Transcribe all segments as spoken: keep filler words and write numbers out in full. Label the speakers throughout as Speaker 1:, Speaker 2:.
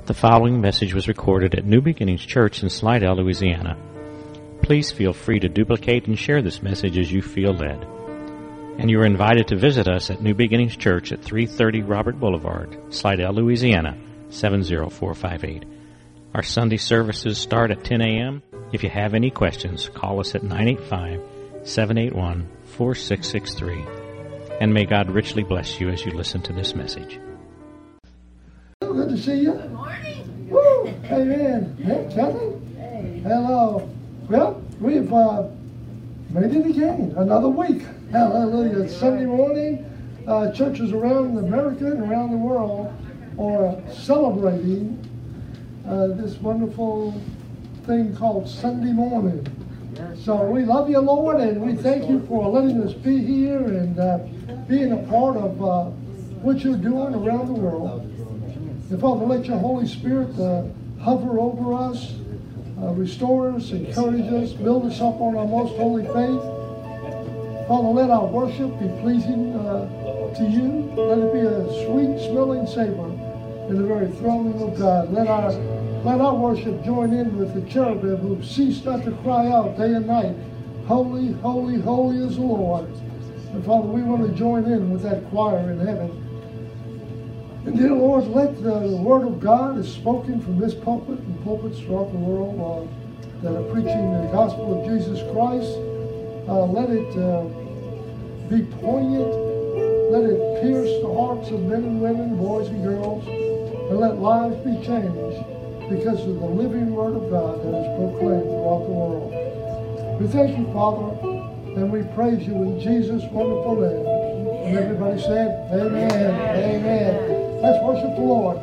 Speaker 1: The following message was recorded at New Beginnings Church in Slidell, Louisiana. Please feel free to duplicate and share this message as you feel led. And you are invited to visit us at New Beginnings Church at three thirty Robert Boulevard, Slidell, Louisiana, seven zero four five eight. Our Sunday services start at ten a.m. If you have any questions, call us at nine eight five, seven eight one, four six six three. And may God richly bless you as you listen to this message.
Speaker 2: Good to see you.
Speaker 3: Good morning.
Speaker 2: Woo! Amen. Hey, Kathy.
Speaker 3: Hey.
Speaker 2: Hello. Well, we've uh, made it again. Another week. Hallelujah. It's Sunday morning. Uh, churches around America and around the world are celebrating uh, this wonderful thing called Sunday morning. So we love you, Lord, and we thank you for letting us be here and uh, being a part of uh, what you're doing around the world. And Father, let your Holy Spirit uh, hover over us, uh, restore us, encourage us, build us up on our most holy faith. Father, let our worship be pleasing uh, to you. Let it be a sweet-smelling savor in the very throne room of God. Let our let our worship join in with the cherubim who cease not to cry out day and night, holy, holy, holy is the Lord. And Father, we want to join in with that choir in heaven. And dear Lord, let the word of God is spoken from this pulpit and pulpits throughout the world uh, that are preaching the gospel of Jesus Christ. Uh, let it uh, be poignant. Let it pierce the hearts of men and women, boys and girls, and let lives be changed because of the living word of God that is proclaimed throughout the world. We thank you, Father, and we praise you in Jesus' wonderful name. And everybody said, amen, amen. amen. Let's worship the Lord.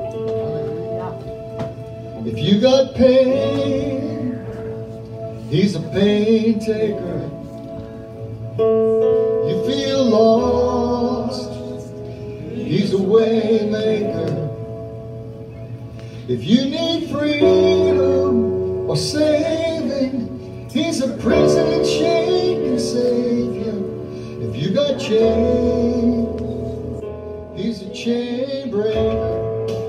Speaker 4: If you got pain, he's a pain taker. You feel lost, he's a way maker. If you need freedom or saving, he's a prison chain savior. If you got chains, he's a chain breaker.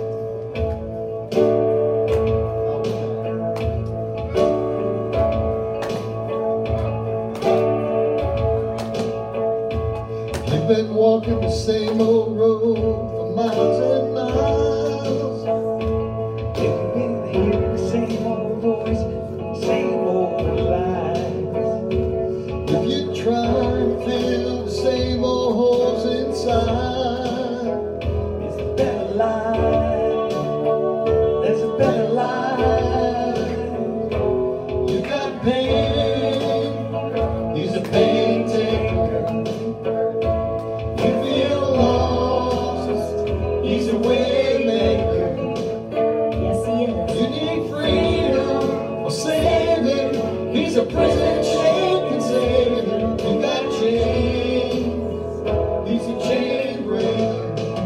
Speaker 4: You've been walking the same old road for miles and miles. You've been hearing the same old voice, the same old lies. If you try to fill the same old holes inside, there's a better life. There's a better life. You got pain. He's a pain taker. You feel lost. He's a way maker.
Speaker 3: Yes, he is.
Speaker 4: You need freedom or saving. He's a prison chain can save you. You got chains. He's a chain breaker.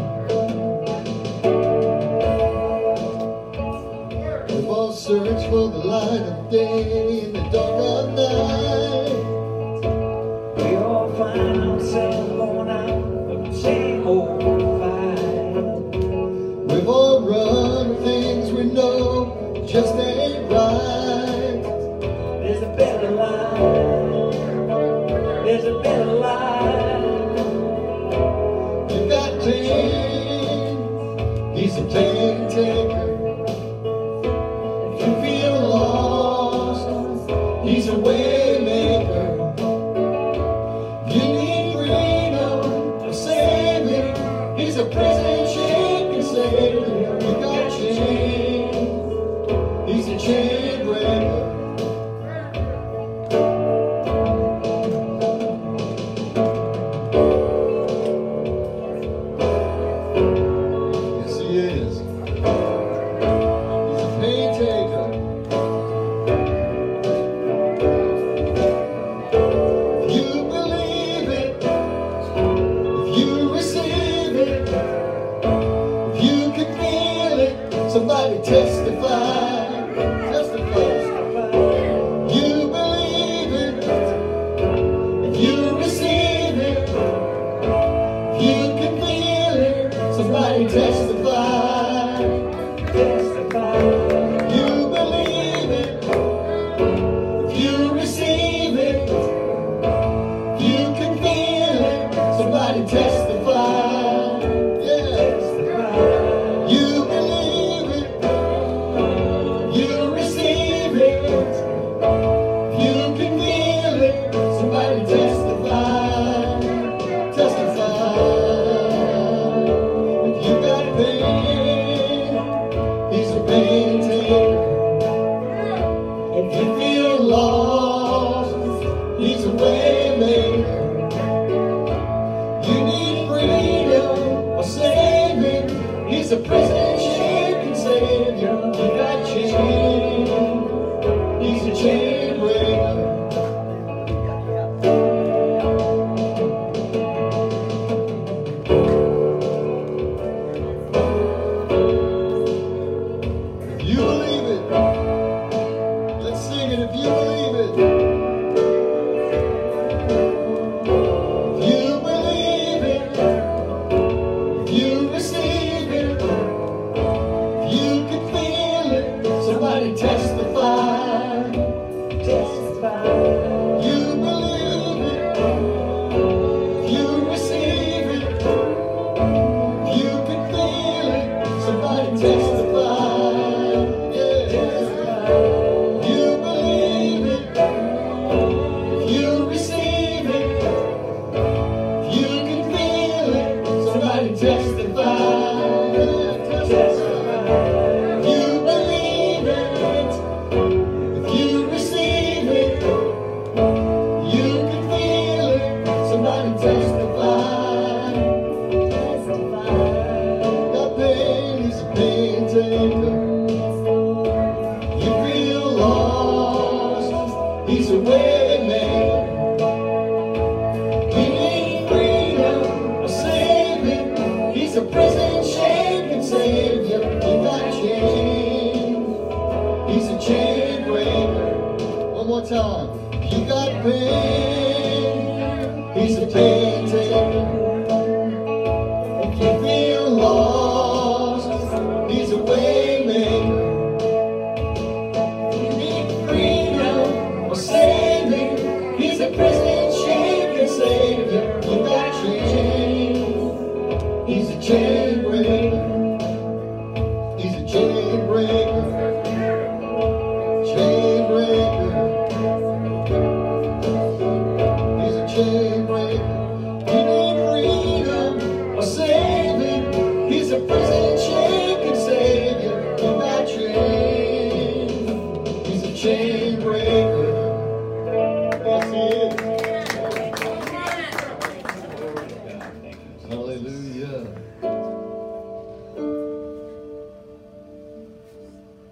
Speaker 4: We've all searched for the light of day in the dark of night. We all find ourselves going out of the same old fight. We've all run things we know just ain't right. There's a better life. There's a better life. You got pain. He's a pain taker. If you feel lost, he's a way maker. You need freedom or saving. He's a prison chain can save you. You got chains. He's a chain breaker. Yes, he is. He's a pain taker. If you believe it, if you receive it, if you can feel it, somebody testify. Testify. You believe it, if you receive it, if you can feel it, somebody testify. pain taker. If you feel lost, he's a way maker. You need freedom or saving, he's a prison shaking savior. You got chains, he's a chain breaker. You believe it. Let's sing it if you believe it. If you believe it, if you receive it, if you can feel it, somebody testify. Testify. You believe it, if you receive it, if you can feel it, somebody testify. He's a way maker. He ain't freedom or saving. He's a prison shaking savior. He got chains. He's a chain breaker. One more time. You got pain. He's a pain taker. If you feel lost, he's a way maker. Saving, he's a prison shaking savior. You got chains, he's a chain breaker. He's a chain breaker, chain breaker. He's a chain breaker. He ain't freedom or saving. He's a prison shaking savior. You got chains, he's a chain breaker. Hallelujah.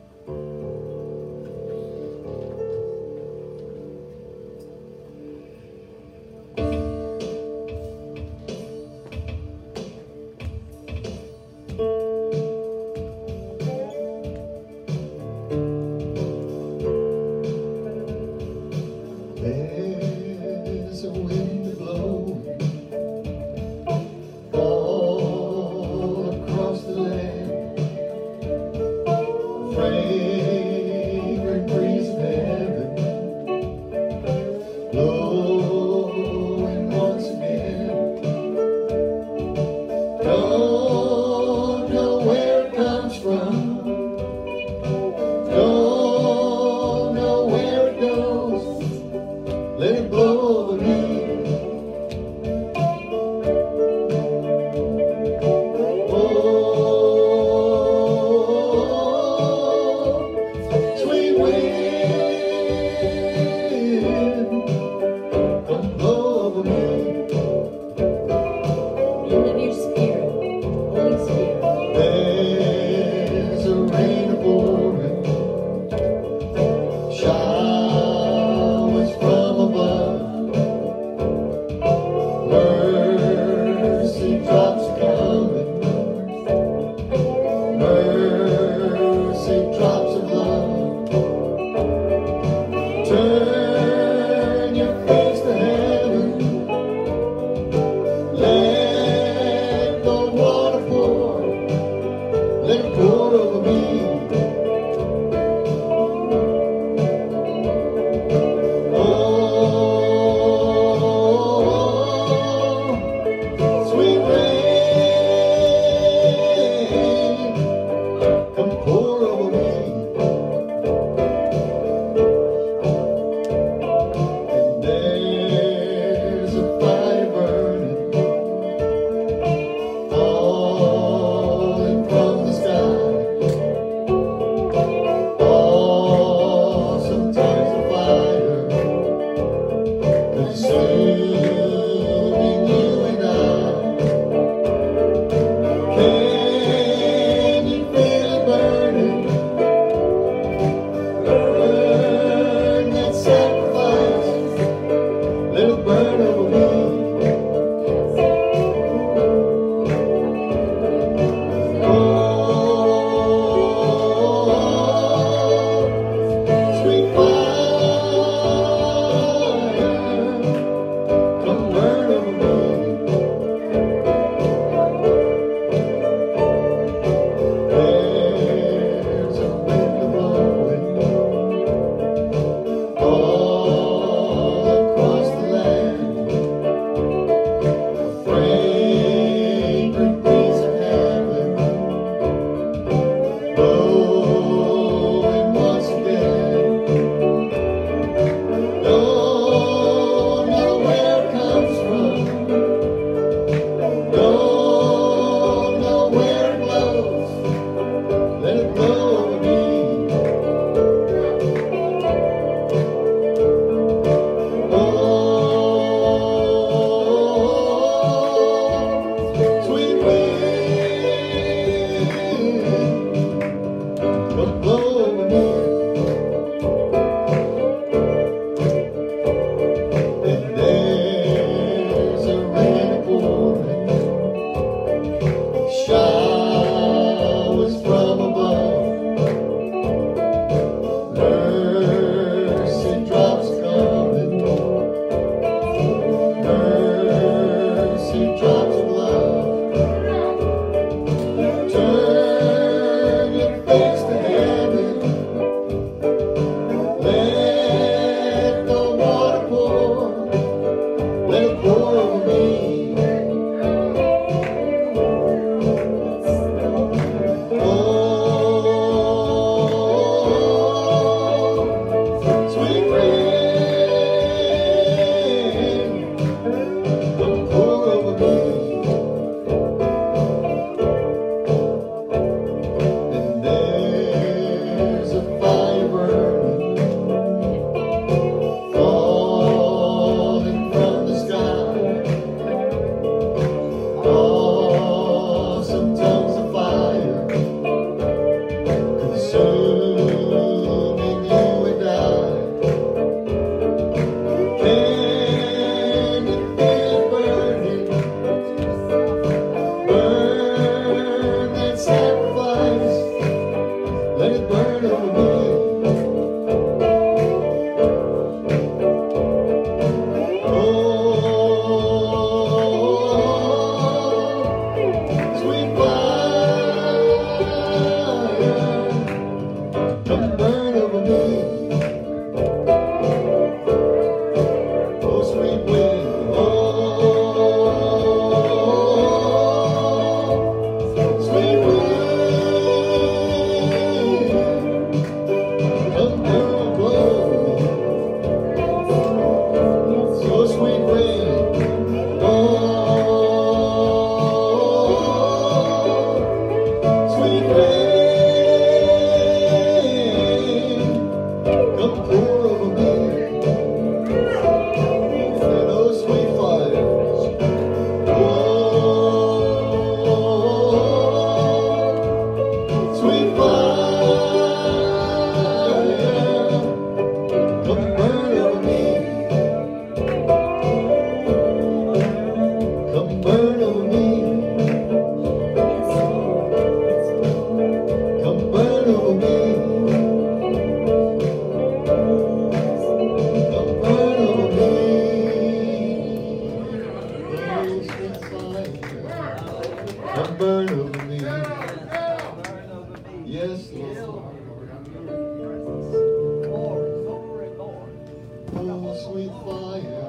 Speaker 4: Oh, sweet fire.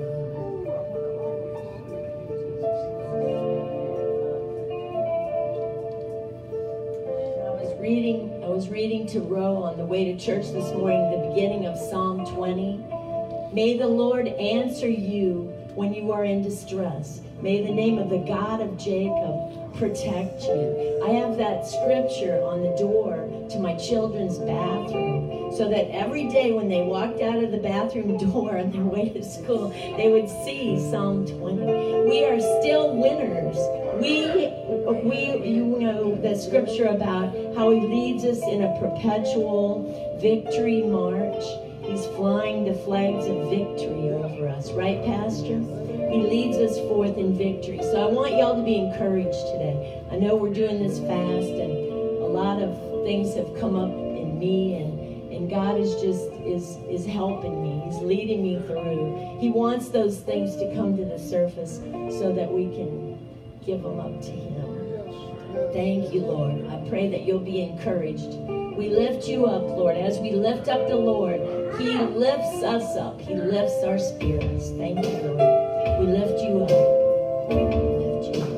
Speaker 3: I was reading, I was reading to Ro on the way to church this morning, the beginning of Psalm twenty. May the Lord answer you when you are in distress. May the name of the God of Jacob protect you. I have that scripture on the door to my children's bathroom so that every day when they walked out of the bathroom door on their way to school, they would see Psalm twenty. We are still winners. We, we, you know the scripture about how he leads us in a perpetual victory march. He's flying the flags of victory over us. Right, Pastor? He leads us forth in victory. So I want y'all to be encouraged today. I know we're doing this fast, and a lot of things have come up in me, and, and God is just is, is helping me. He's leading me through. He wants those things to come to the surface so that we can give them up to him. Thank you, Lord. I pray that you'll be encouraged. We lift you up, Lord. As we lift up the Lord, he lifts us up. He lifts our spirits. Thank you, Lord. We lift you up. We lift you up.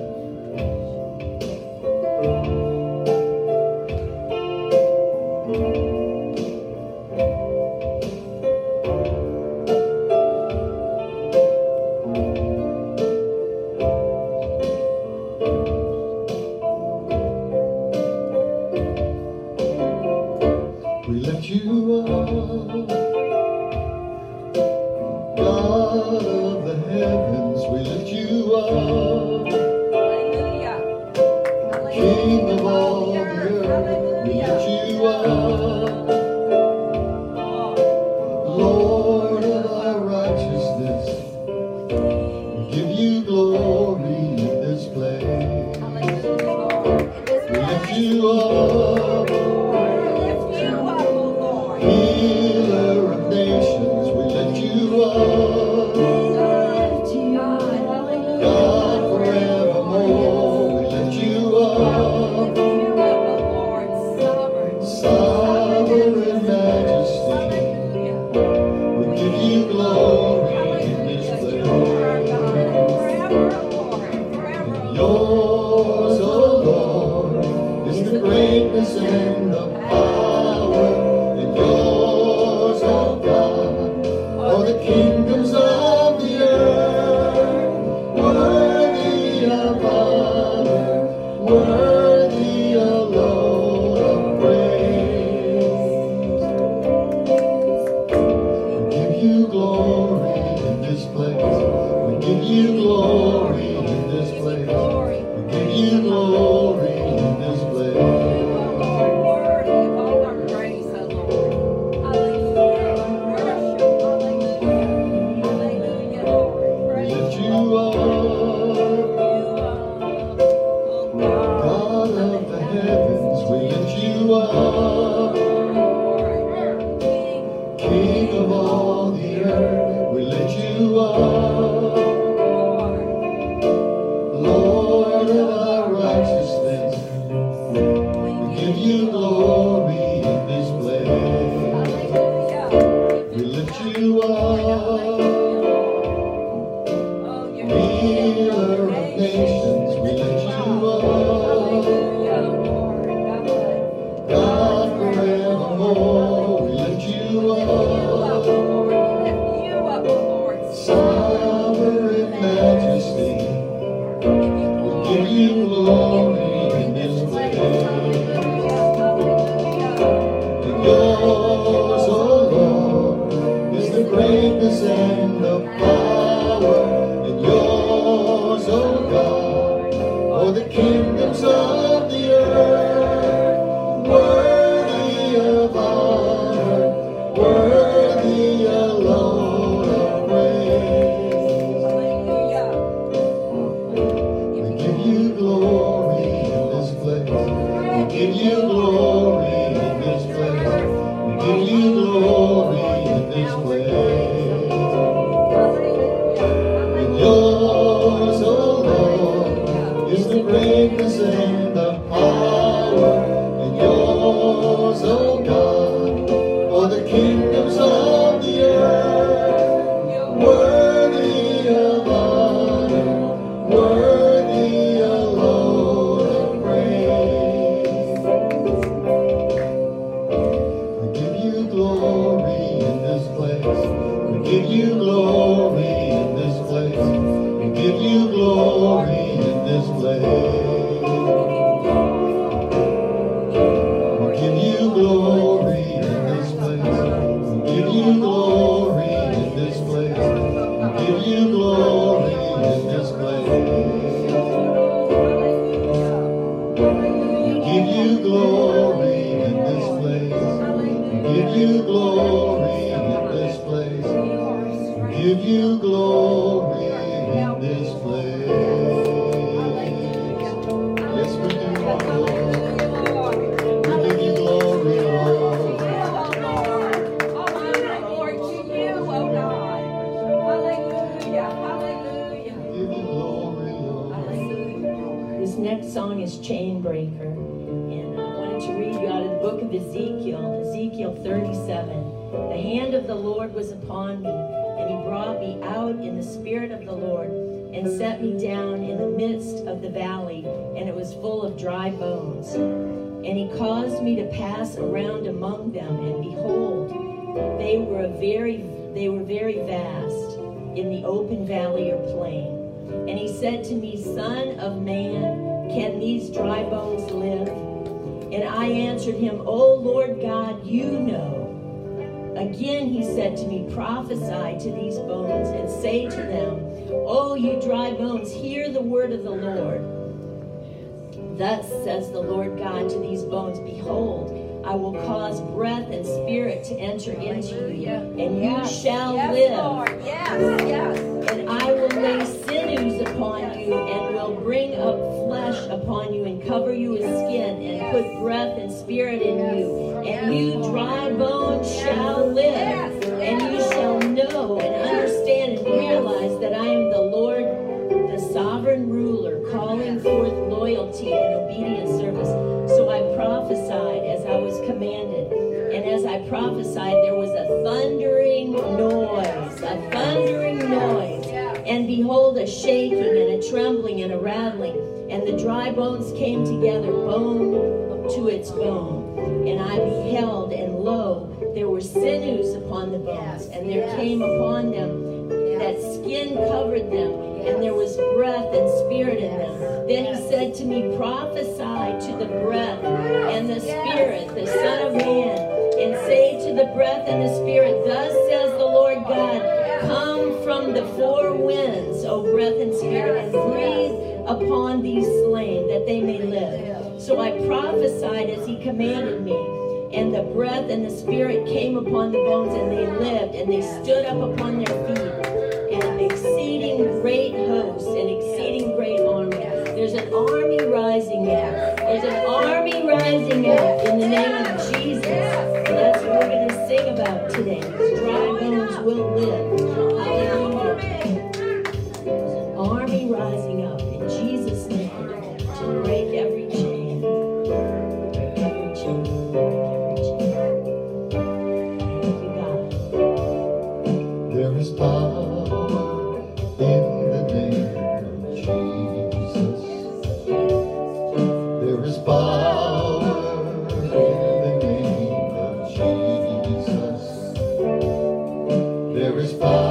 Speaker 4: We lift you up, God of the heavens, we lift you up. King of all the earth, we lift you up. Lord of our righteousness, we give you glory in this place. We lift you up. Healer of nations, we lift you up. God forevermore, we lift you up. Sovereign majesty, we give you glory in this place. Yours, O Lord, is the greatness and the power. Yours, O God, are the kingdoms of the earth, worthy of honor, worthy alone of praise. We give you glory in this place. We give you glory in this place. We give you glory in this place. King of all the earth, we lift you up. Lord of our righteousness, we give you glory in this place. We lift you up. Healer of nations, we lift you up. God forevermore, we lift you up. Sovereign majesty, we give you glory in this place. And yours, O Lord, is the greatness and the power. And yours, O God, are the kingdoms of the earth, worthy of honor, worthy alone of praise. We give you glory in this place. We give you glory in this place. We give you glory in this place. you glory in this place. We give you glory in this place. We give you glory in this place. We give you glory in this place. We give you glory in this place. We give you glory in this place. Yes, we do, Lord. We give you glory, Lord. Give you glory, Lord.
Speaker 3: This next song is Chain Breaker. And I wanted to read you out of the book of Ezekiel, Ezekiel thirty-seven. The hand of the Lord was upon me, and he brought me out in the spirit of the Lord, and set me down in the midst of the valley, and it was full of dry bones. And he caused me to pass around among them, and behold, they were a very, they were very vast in the open valley or plain. And he said to me, Son of man, can these dry bones live? And I answered him, O Lord God, you know. Again he said to me, prophesy to these bones, and say to them, O you dry bones, hear the word of the Lord. Thus says the Lord God to these bones, behold, I will cause breath and spirit to enter into you, and you
Speaker 5: Yes.
Speaker 3: shall
Speaker 5: Yes,
Speaker 3: live.
Speaker 5: Lord. Yes, yes.
Speaker 3: And I will lay sinews upon you, and will bring up flesh upon you, and cover you with skin, and put breath and spirit in you. And you dry bones shall live, and you shall know and understand and realize that I am the Lord, the sovereign ruler, calling forth loyalty and obedient service. So I prophesied as I was commanded. And as I prophesied, there was a thundering noise, a thundering noise. And behold, a shaking and a trembling and a rattling. And the dry bones came together, bone to its bone. And I beheld, and lo, there were sinews upon the bones, and there came upon them that skin covered them, and there was breath and spirit in them. Then he said to me, prophesy to the breath and the spirit, the Son of Man, and say to the breath and the spirit, thus says the Lord God, come from the four winds, O breath and spirit, and breathe upon these slain, that they may live. So I prophesied as he commanded me, and the breath and the spirit came upon the bones, and they lived, and they stood up upon their feet, and exceeding great hosts, and exceeding great army. There's an army rising up. There's an army rising up in the name of Jesus. And that's what we're going to sing about today. Dry bones will live. Hallelujah. There's an army rising up in Jesus' name to break every chain. Break every chain. Break every chain. Thank you, God.
Speaker 4: There is power in the name of Jesus. There is power in the name of Jesus. There is power.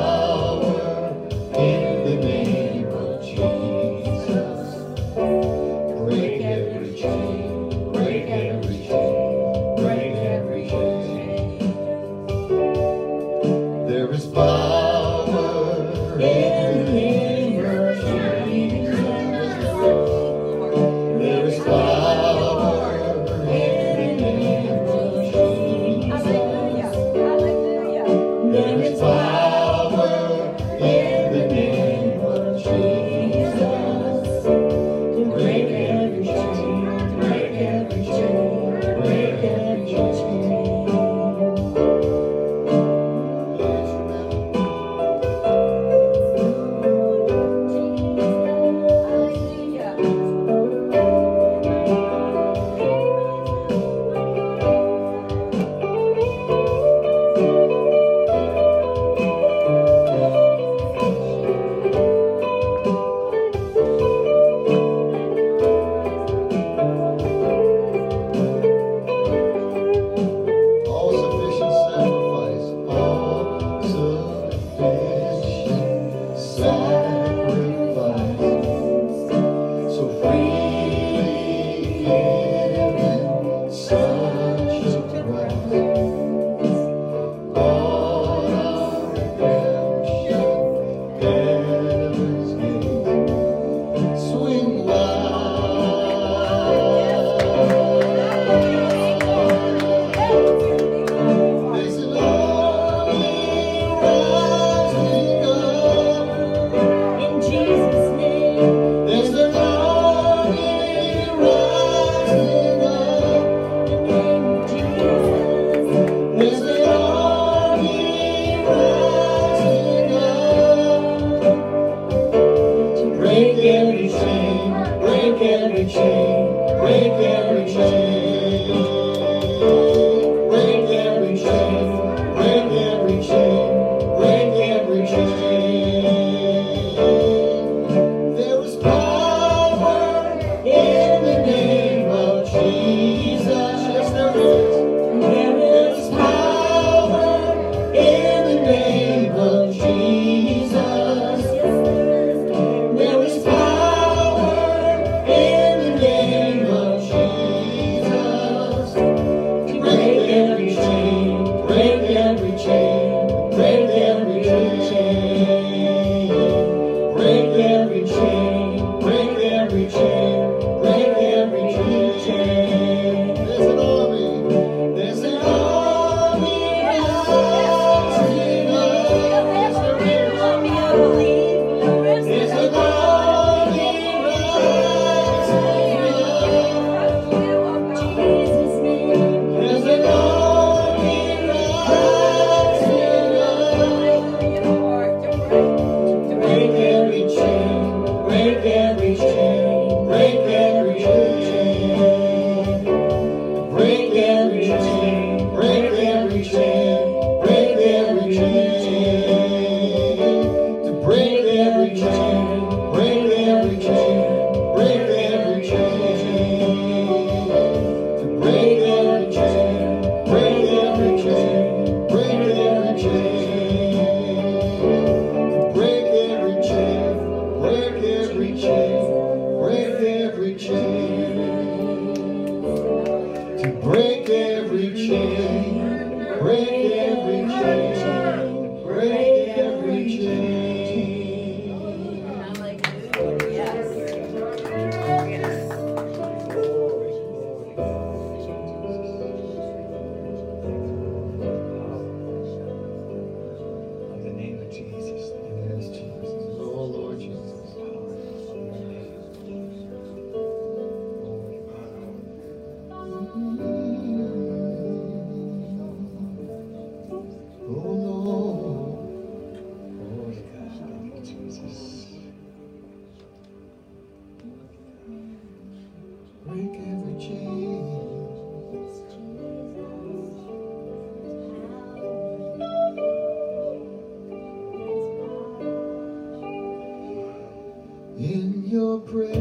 Speaker 4: Break every chain, break every chain. Break every chain. In your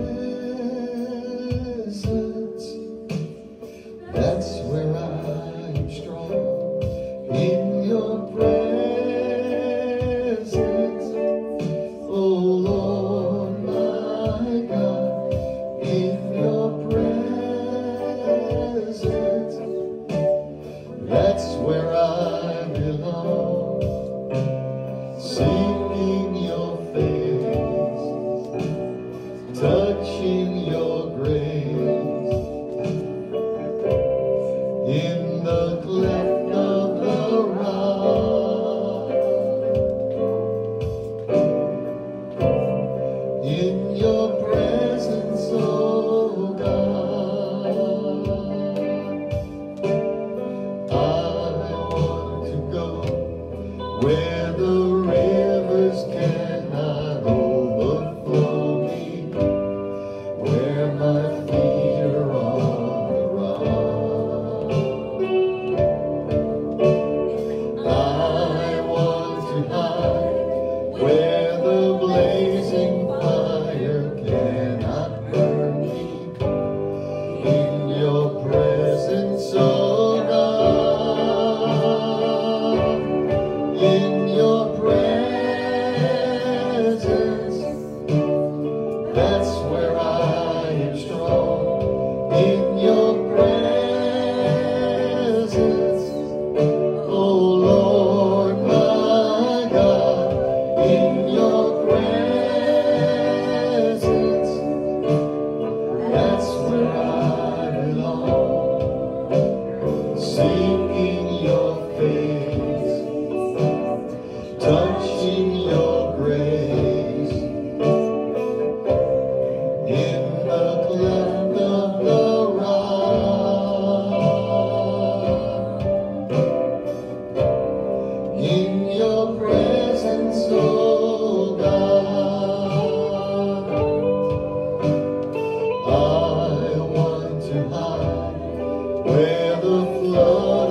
Speaker 4: presence, that's where I'm strong. In your presence, oh Lord my God. In your presence, that's where I belong. Seeking your face, touching your grace. In the cleft of the rock, in your presence, oh God, I want to go where the rivers cannot overflow me, where my feet are on the rock. I want to hide where the blazing fire cannot burn me. In your presence, oh God, in your presence, that's where I am strong. In your presence, oh Lord my God, in your presence, that's where I belong. Seeking your face, touching your grace. In the cleft of the rock, in your presence, oh God, I want to hide where the flood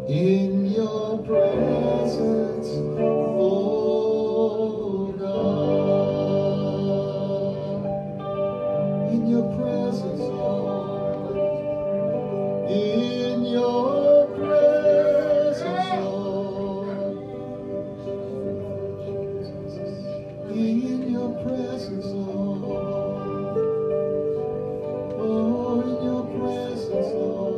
Speaker 4: in your presence, oh God, in your presence, Lord, in your presence, Lord, in your presence, Lord, oh, in your presence, Lord.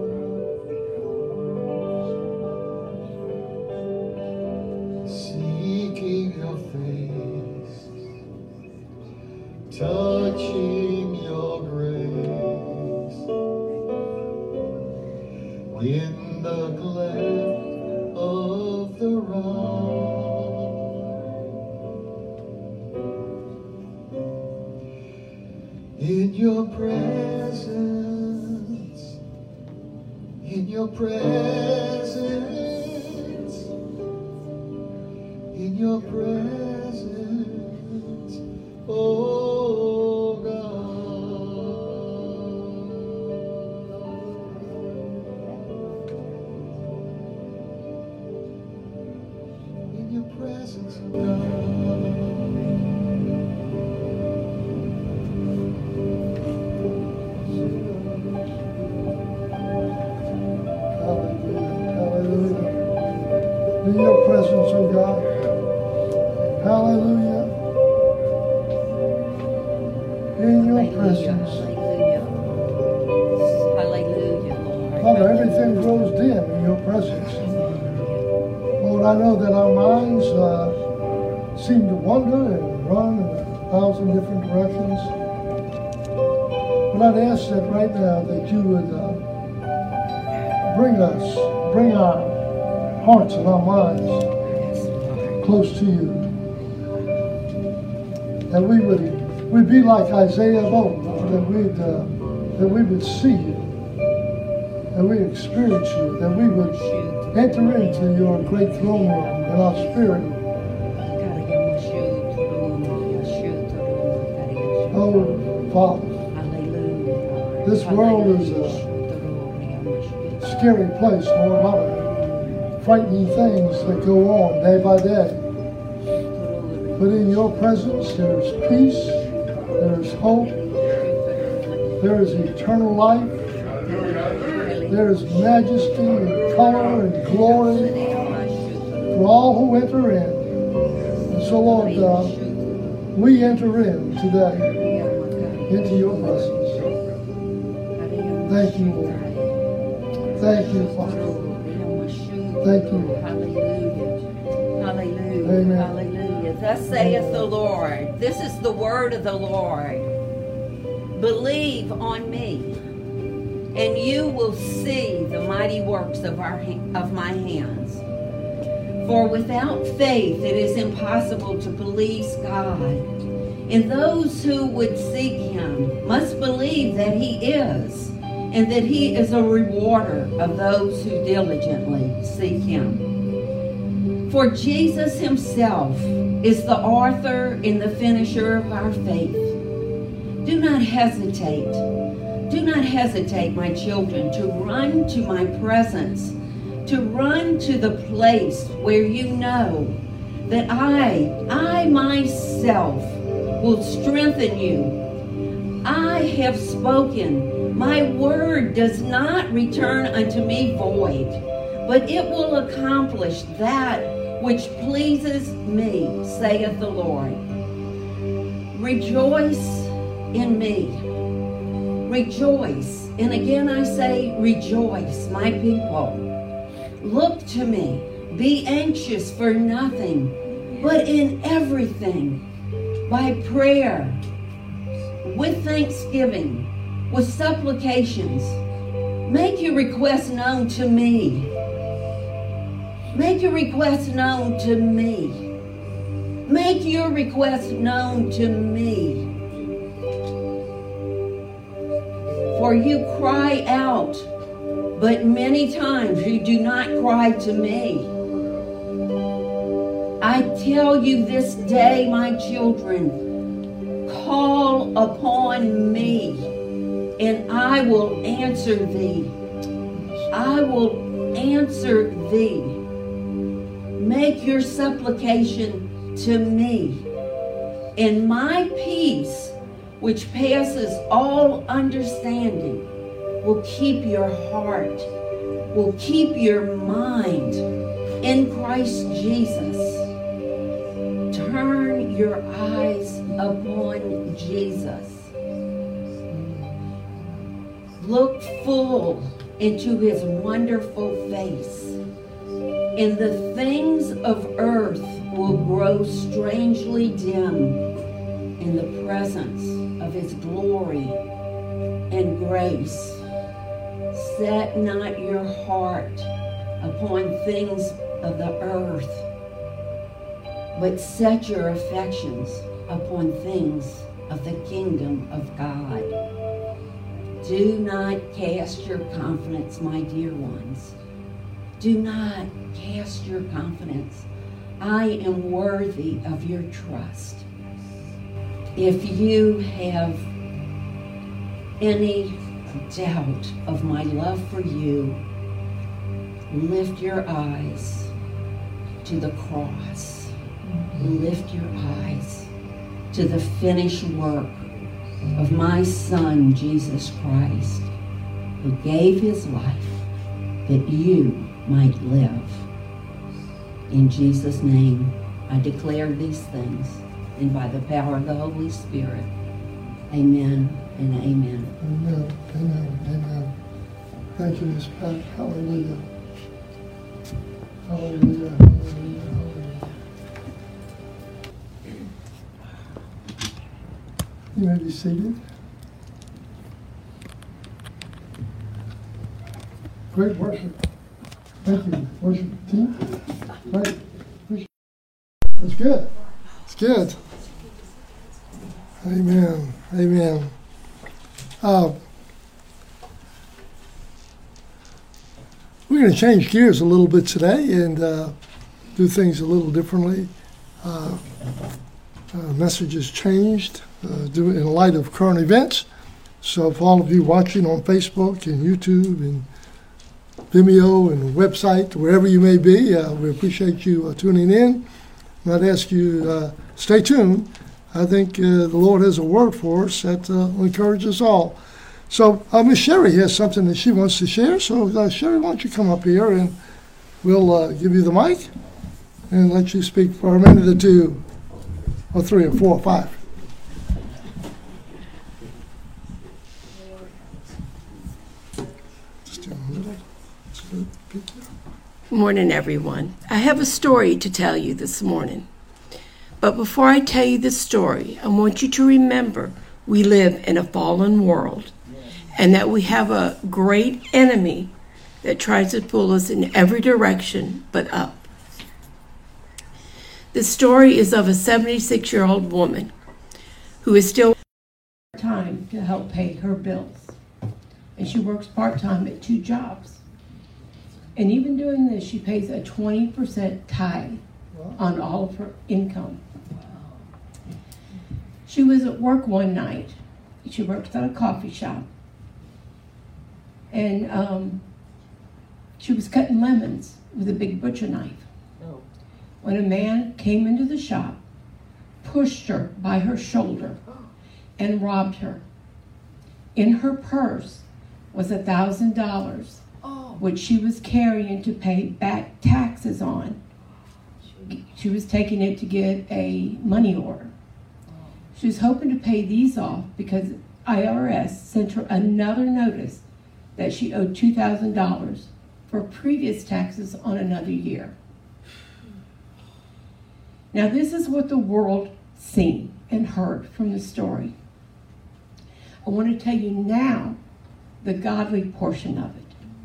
Speaker 4: Seeking your face, touching your grace, in the glare of the round, in your presence, in your presence, in your presence, oh God. In your presence, oh God.
Speaker 2: In your presence, oh God. Hallelujah. In your presence.
Speaker 5: Hallelujah, Lord.
Speaker 2: Father, everything grows dim in your presence. Lord, I know that our minds uh, seem to wander and run in a thousand different directions. But I'd ask that right now that you would uh, bring us, bring our hearts and our minds close to you. That we would we'd be like Isaiah of old, that we'd uh, that we would see you, that we experience you, that we would enter into your great throne room in our spirit. Oh, Father, this world is a scary place, Lord. A lot of frightening things that go on day by day. But in your presence, there is peace, there is hope, there is eternal life, there is majesty and color and glory for all who enter in. And so, Lord, uh, we enter in today into your presence. Thank you, Lord. Thank you, Father. Thank you.
Speaker 5: Hallelujah. Hallelujah.
Speaker 2: Amen.
Speaker 5: Hallelujah. Thus saith the Lord. This is the word of the Lord. Believe on me, and you will see the mighty works of our of my hands. For without faith it is impossible to please God. And those who would seek him must believe that he is, and that he is a rewarder of those who diligently seek him. For Jesus himself is the author and the finisher of our faith. Do not hesitate. Do not hesitate, my children, to run to my presence, to run to the place where you know that I, I myself will strengthen you. I have spoken. My word does not return unto me void, but it will accomplish that which pleases me, saith the Lord. Rejoice in me. Rejoice. And again I say, rejoice, my people. Look to me. Be anxious for nothing, but in everything, by prayer, with thanksgiving, with supplications, make your requests known to me. Make your requests known to me. Make your requests known to me. For you cry out, but many times you do not cry to me. I tell you this day, my children, call upon me, and I will answer thee. I will answer thee. Make your supplication to me, and my peace, which passes all understanding, will keep your heart, will keep your mind in Christ Jesus. Turn your eyes upon Jesus. Look full into his wonderful face, and the things of earth will grow strangely dim in the presence of his glory and grace. Set not your heart upon things of the earth, but set your affections upon things of the kingdom of God. Do not cast your confidence, my dear ones. Do not cast your confidence. I am worthy of your trust. If you have any doubt of my love for you, lift your eyes to the cross. Lift your eyes to the finished work of my Son, Jesus Christ, who gave his life that you might live. In Jesus' name, I declare these things, and by the power of the Holy Spirit, amen and amen.
Speaker 2: Amen, amen, amen. Thank you, Miss Pat. Hallelujah. Hallelujah, hallelujah, hallelujah. You may be seated. Great worship. Thank you, worship team. Right. That's good. It's good. Amen. Amen. Uh, we're going to change gears a little bit today and uh, do things a little differently. Uh, uh, message has changed uh, due in light of current events. So for all of you watching on Facebook and YouTube and Vimeo and website, wherever you may be, uh, we appreciate you uh, tuning in. And I'd ask you uh, stay tuned. I think uh, the Lord has a word for us that uh, will encourage us all. So uh, Miss Sherry has something that she wants to share. So uh, Sherry, why don't you come up here and we'll uh, give you the mic and let you speak for a minute or two, or three or four or five.
Speaker 6: Good morning, everyone. I have a story to tell you this morning. But before I tell you the story, I want you to remember we live in a fallen world and that we have a great enemy that tries to pull us in every direction but up. The story is of a seventy-six-year-old woman who is still time to help pay her bills. And she works part-time at two jobs. And even doing this, she pays a twenty percent tithe on all of her income. She was at work one night. She works at a coffee shop. And um, she was cutting lemons with a big butcher knife. Oh. When a man came into the shop, pushed her by her shoulder, and robbed her. In her purse was a thousand dollars, which she was carrying to pay back taxes on. She was taking it to get a money order. She was hoping to pay these off because I R S sent her another notice that she owed two thousand dollars for previous taxes on another year. Now this is what the world seen and heard from the story. I want to tell you now the godly portion of it.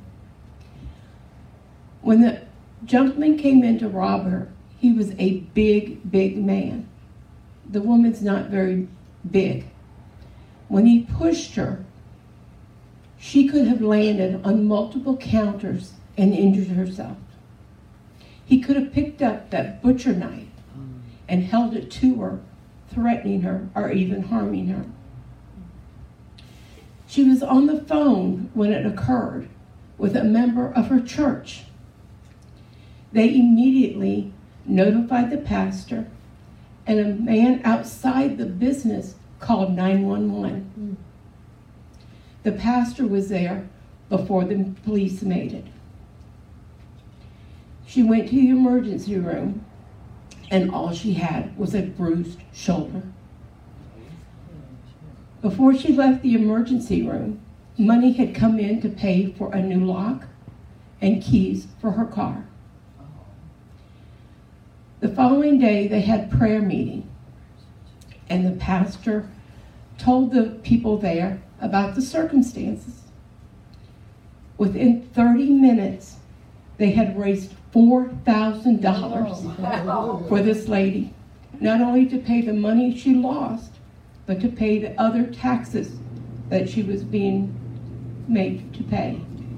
Speaker 6: When the gentleman came in to rob her, he was a big, big man. The woman's not very big. When he pushed her, she could have landed on multiple counters and injured herself. He could have picked up that butcher knife and held it to her, threatening her or even harming her. She was on the phone when it occurred, with a member of her church. They immediately notified the pastor, and a man outside the business called nine one one. The pastor was there before the police made it. She went to the emergency room, and all she had was a bruised shoulder. Before she left the emergency room, money had come in to pay for a new lock and keys for her car. The following day, they had prayer meeting, and the pastor told the people there about the circumstances. Within thirty minutes, they had raised four thousand dollars for this lady, not only to pay the money she lost, but to pay the other taxes that she was being made to pay.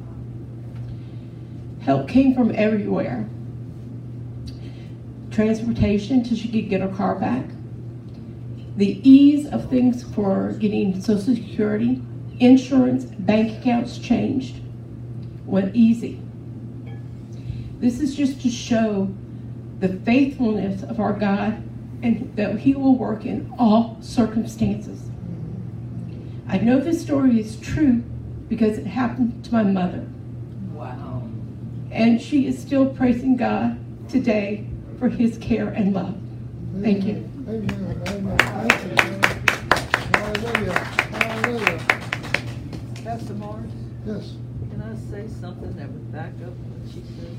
Speaker 6: Help came from everywhere. Transportation till she could get her car back. The ease of things for getting Social Security, insurance, bank accounts changed went easy. This is just to show the faithfulness of our God and that He will work in all circumstances. I know this story is true because it happened to my mother.
Speaker 5: Wow.
Speaker 6: And she is still praising God today for His care and love. Thank you.
Speaker 2: Amen. Amen. Thank you. Hallelujah. Hallelujah.
Speaker 7: Pastor Morris,
Speaker 2: Yes.
Speaker 7: can I say something that would back up what she said?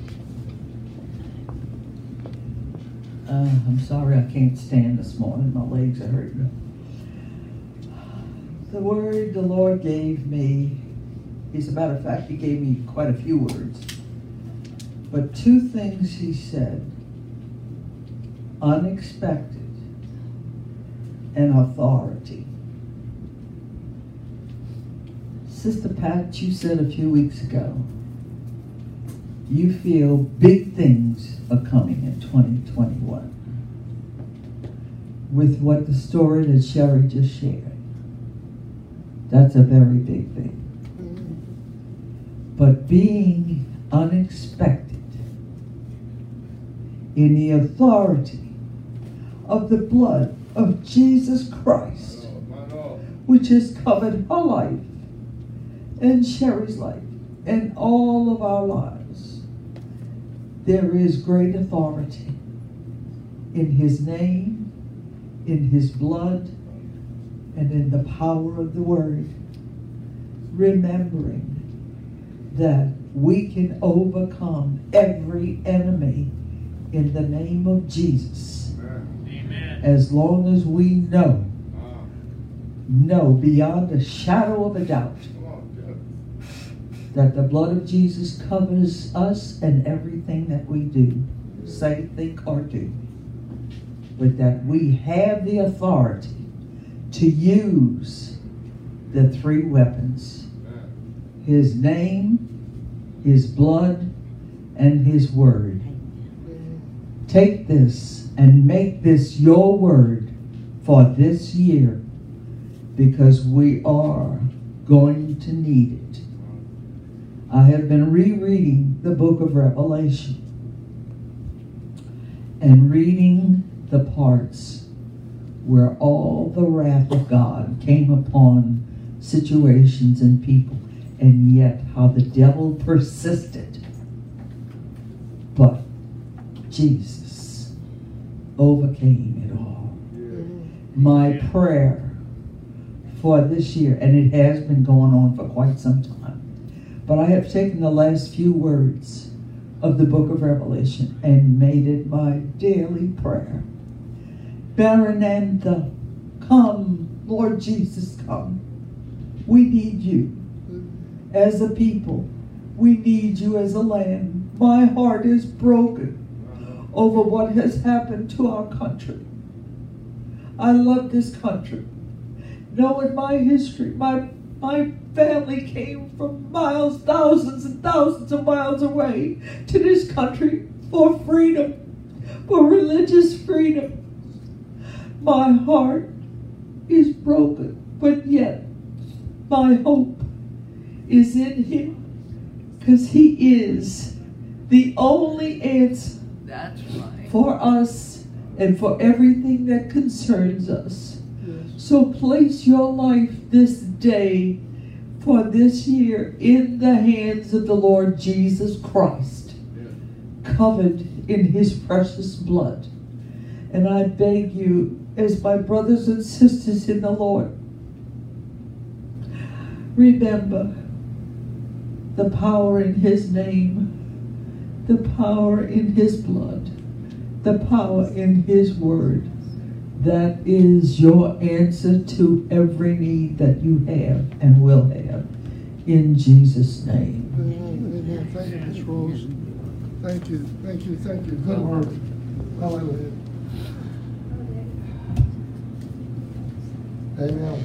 Speaker 8: Uh, I'm sorry I can't stand this morning. My legs are hurting. The word the Lord gave me, as a matter of fact, He gave me quite a few words. But two things He said: unexpected and authority. Sister Pat, you said a few weeks ago, you feel big things are coming in twenty twenty-one. With what the story that Sherry just shared, that's a very big thing. But being unexpected in the authority of the blood of Jesus Christ, which has covered her life and Sherry's life and all of our lives, there is great authority in His name, in His blood, and in the power of the word. Remembering that we can overcome every enemy in the name of Jesus. Amen. As long as we know, know beyond a shadow of a doubt that the blood of Jesus covers us and everything that we do, say, think, or do. But that we have the authority to use the three weapons: His name, His blood, and His word. Take this and make this your word for this year, because we are going to need it. I have been rereading the book of Revelation and reading the parts where all the wrath of God came upon situations and people, and yet how the devil persisted. But Jesus overcame it all. My prayer for this year, and it has been going on for quite some time, but I have taken the last few words of the book of Revelation and made it my daily prayer. Maranatha, come, Lord Jesus, come. We need you as a people. We need you as a land. My heart is broken over what has happened to our country. I love this country. Knowing my history, my my family came from miles, thousands and thousands of miles away to this country for freedom, for religious freedom. My heart is broken, but yet my hope is in Him. Because He is the only answer
Speaker 7: That's right.
Speaker 8: for us and for everything that concerns us.
Speaker 2: Yes.
Speaker 8: So place your life this day for this year in the hands of the Lord Jesus Christ, covered in His precious blood. And I beg you, as my brothers and sisters in the Lord, remember the power in His name, the power in His blood, the power in His word. That is your answer to every need that you have and will have. In Jesus' name.
Speaker 2: Amen. Amen. Thank you, Miz Rose. Thank you. Thank you. Thank you. Good word. Hallelujah. Amen.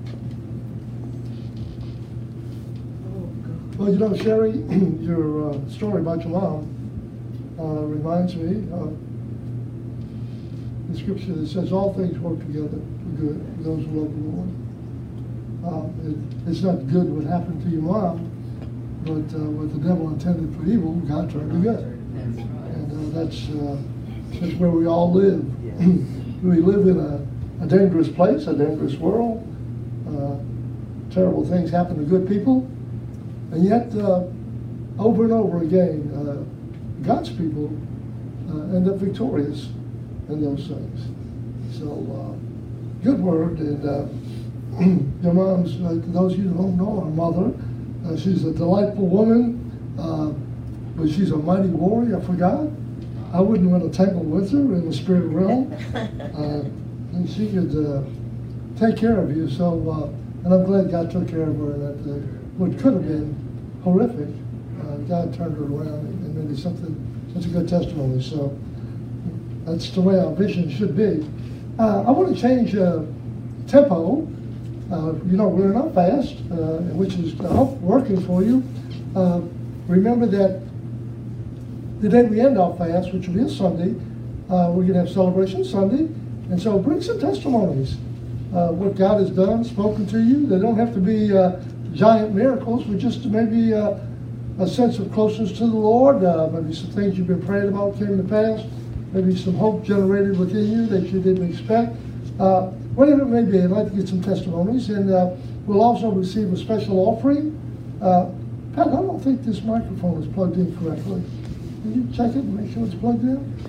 Speaker 2: Well, you know, Sherry, your uh, story about your mom uh, reminds me of the scripture that says all things work together for good for those who love the Lord. Uh, it, it's not good what happened to your mom, but uh, what the devil intended for evil, God turned to good. And uh, that's, uh, that's where we all live. We live in a, a dangerous place, a dangerous world. Uh, terrible things happen to good people. And yet, uh, over and over again, uh, God's people uh, end up victorious in those things. So, uh, good word. And uh, your mom's, uh, those of you who don't know, her mother, uh, she's a delightful woman, uh, but she's a mighty warrior for God. I wouldn't want to tangle with her in the spirit realm. Uh, and she could uh, take care of you. So, uh, and I'm glad God took care of her. That uh, what could have been horrific, uh, God turned her around and made it something, such a good testimony. So that's the way our vision should be. Uh, I want to change uh, tempo. Uh, you know, we're in our fast, uh, which is uh, working for you. Uh, remember that the day we end our fast, which will be a Sunday, uh, we're going to have Celebration Sunday. And so bring some testimonies. Uh, what God has done, spoken to you. They don't have to be uh, giant miracles, but just maybe uh, a sense of closeness to the Lord. Uh, maybe some things you've been praying about came to pass. Maybe some hope generated within you that you didn't expect. Uh, whatever it may be, I'd like to get some testimonies. And uh, we'll also receive a special offering. Uh, Pat, I don't think this microphone is plugged in correctly. Can you check it and make sure it's plugged in?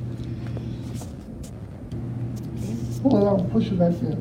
Speaker 2: Pull it out and push it back in.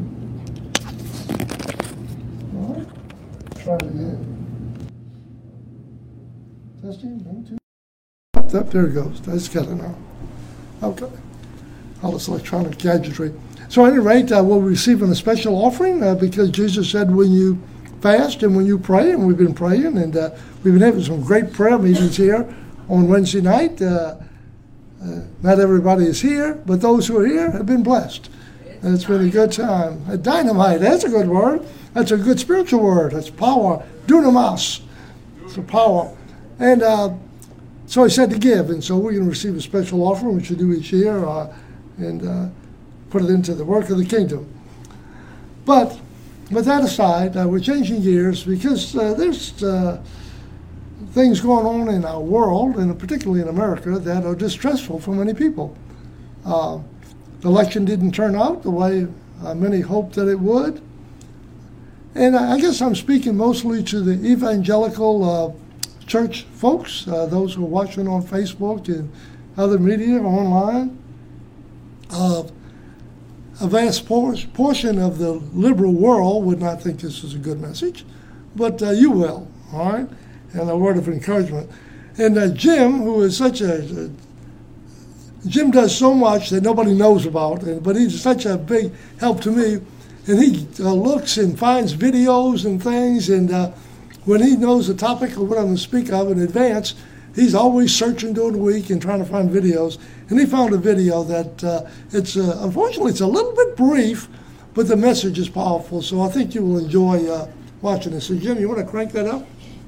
Speaker 2: All right. Try it again. Testing. One, two. Up, there it goes. That's got it now. Okay. All this electronic gadgetry. So at any rate, uh, we'll receive a special offering uh, because Jesus said when you fast and when you pray, and we've been praying, and uh, we've been having some great prayer meetings here on Wednesday night. Uh, uh, not everybody is here, but those who are here have been blessed. And it's been a good time. A dynamite, that's a good word. That's a good spiritual word. That's power. Dunamis. It's a power. And uh, so he said to give. And so we're going to receive a special offering, which we do each year, uh, and uh, put it into the work of the kingdom. But with that aside, uh, we're changing gears because uh, there's uh, things going on in our world, and particularly in America, that are distressful for many people. Uh, The election didn't turn out the way uh, many hoped that it would. And I guess I'm speaking mostly to the evangelical uh, church folks, uh, those who are watching on Facebook and other media online. Uh, a vast por- portion of the liberal world would not think this is a good message, but uh, you will, all right? And a word of encouragement. And uh, Jim, who is such a, a Jim does so much that nobody knows about, but he's such a big help to me. And he uh, looks and finds videos and things, and uh, when he knows the topic of what I'm going to speak of in advance, he's always searching during the week and trying to find videos. And he found a video that uh, it's uh, unfortunately it's a little bit brief, but the message is powerful. So I think you will enjoy uh, watching this. So Jim, you want to crank that up?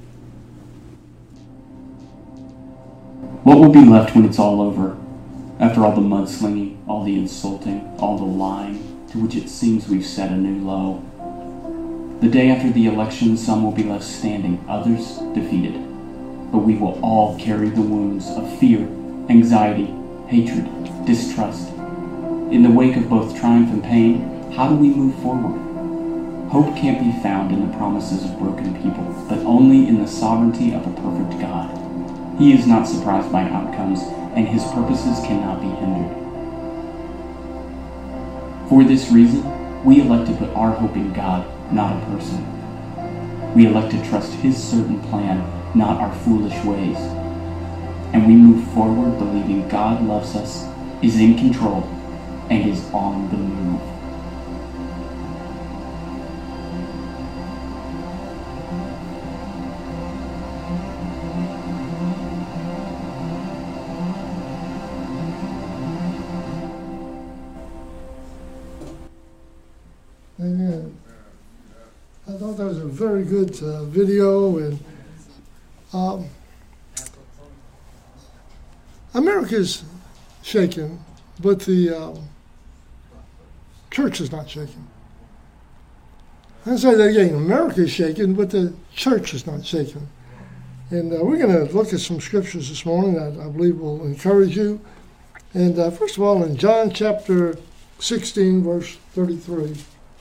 Speaker 9: What will be left when it's all over? After all the mudslinging, all the insulting, all the lying, to which it seems we've set a new low. The day after the election, some will be left standing, others defeated. but we will all carry the wounds of fear, anxiety, hatred, distrust. In the wake of both triumph and pain, how do we move forward? Hope can't be found in the promises of broken people, but only in the sovereignty of a perfect God. He is not surprised by outcomes, and his purposes cannot be hindered. For this reason, we elect to put our hope in God, not a person. We elect to trust his certain plan, not our foolish ways. And we move forward believing God loves us, is in control, and is on the move.
Speaker 2: Amen. I thought that was a very good uh, video, and um, America's shaken, but the um, church is not shaken. I say that again, America is shaken, but the church is not shaken. And uh, we're going to look at some scriptures this morning that I believe will encourage you. And uh, first of all, in John chapter sixteen, verse thirty-three.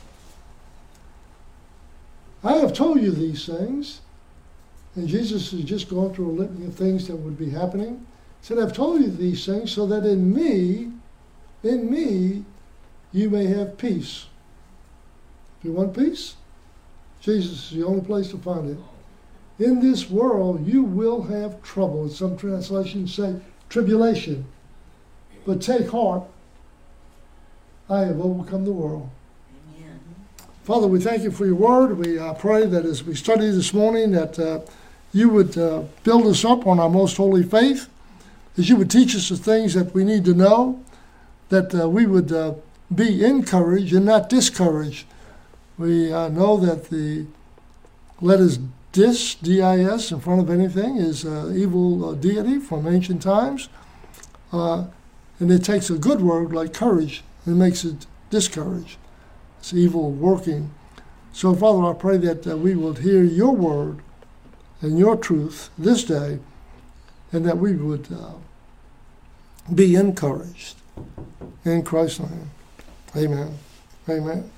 Speaker 2: I have told you these things, and Jesus has just gone through a litany of things that would be happening. He said, I've told you these things so that in me, in me, you may have peace. If you want peace, Jesus is the only place to find it. In this world, you will have trouble. Some translations say tribulation. But take heart, I have overcome the world. Amen. Father, we thank you for your word. We uh, pray that as we study this morning that uh, you would uh, build us up on our most holy faith, that you would teach us the things that we need to know, that uh, we would uh, be encouraged and not discouraged. We uh, know that the letters dis, D I S, in front of anything is uh, evil uh, deity from ancient times. Uh, and it takes a good word like courage and makes it discourage. It's evil working. So, Father, I pray that uh, we will hear your word and your truth this day, and that we would uh, be encouraged. In Christ's name, amen. Amen.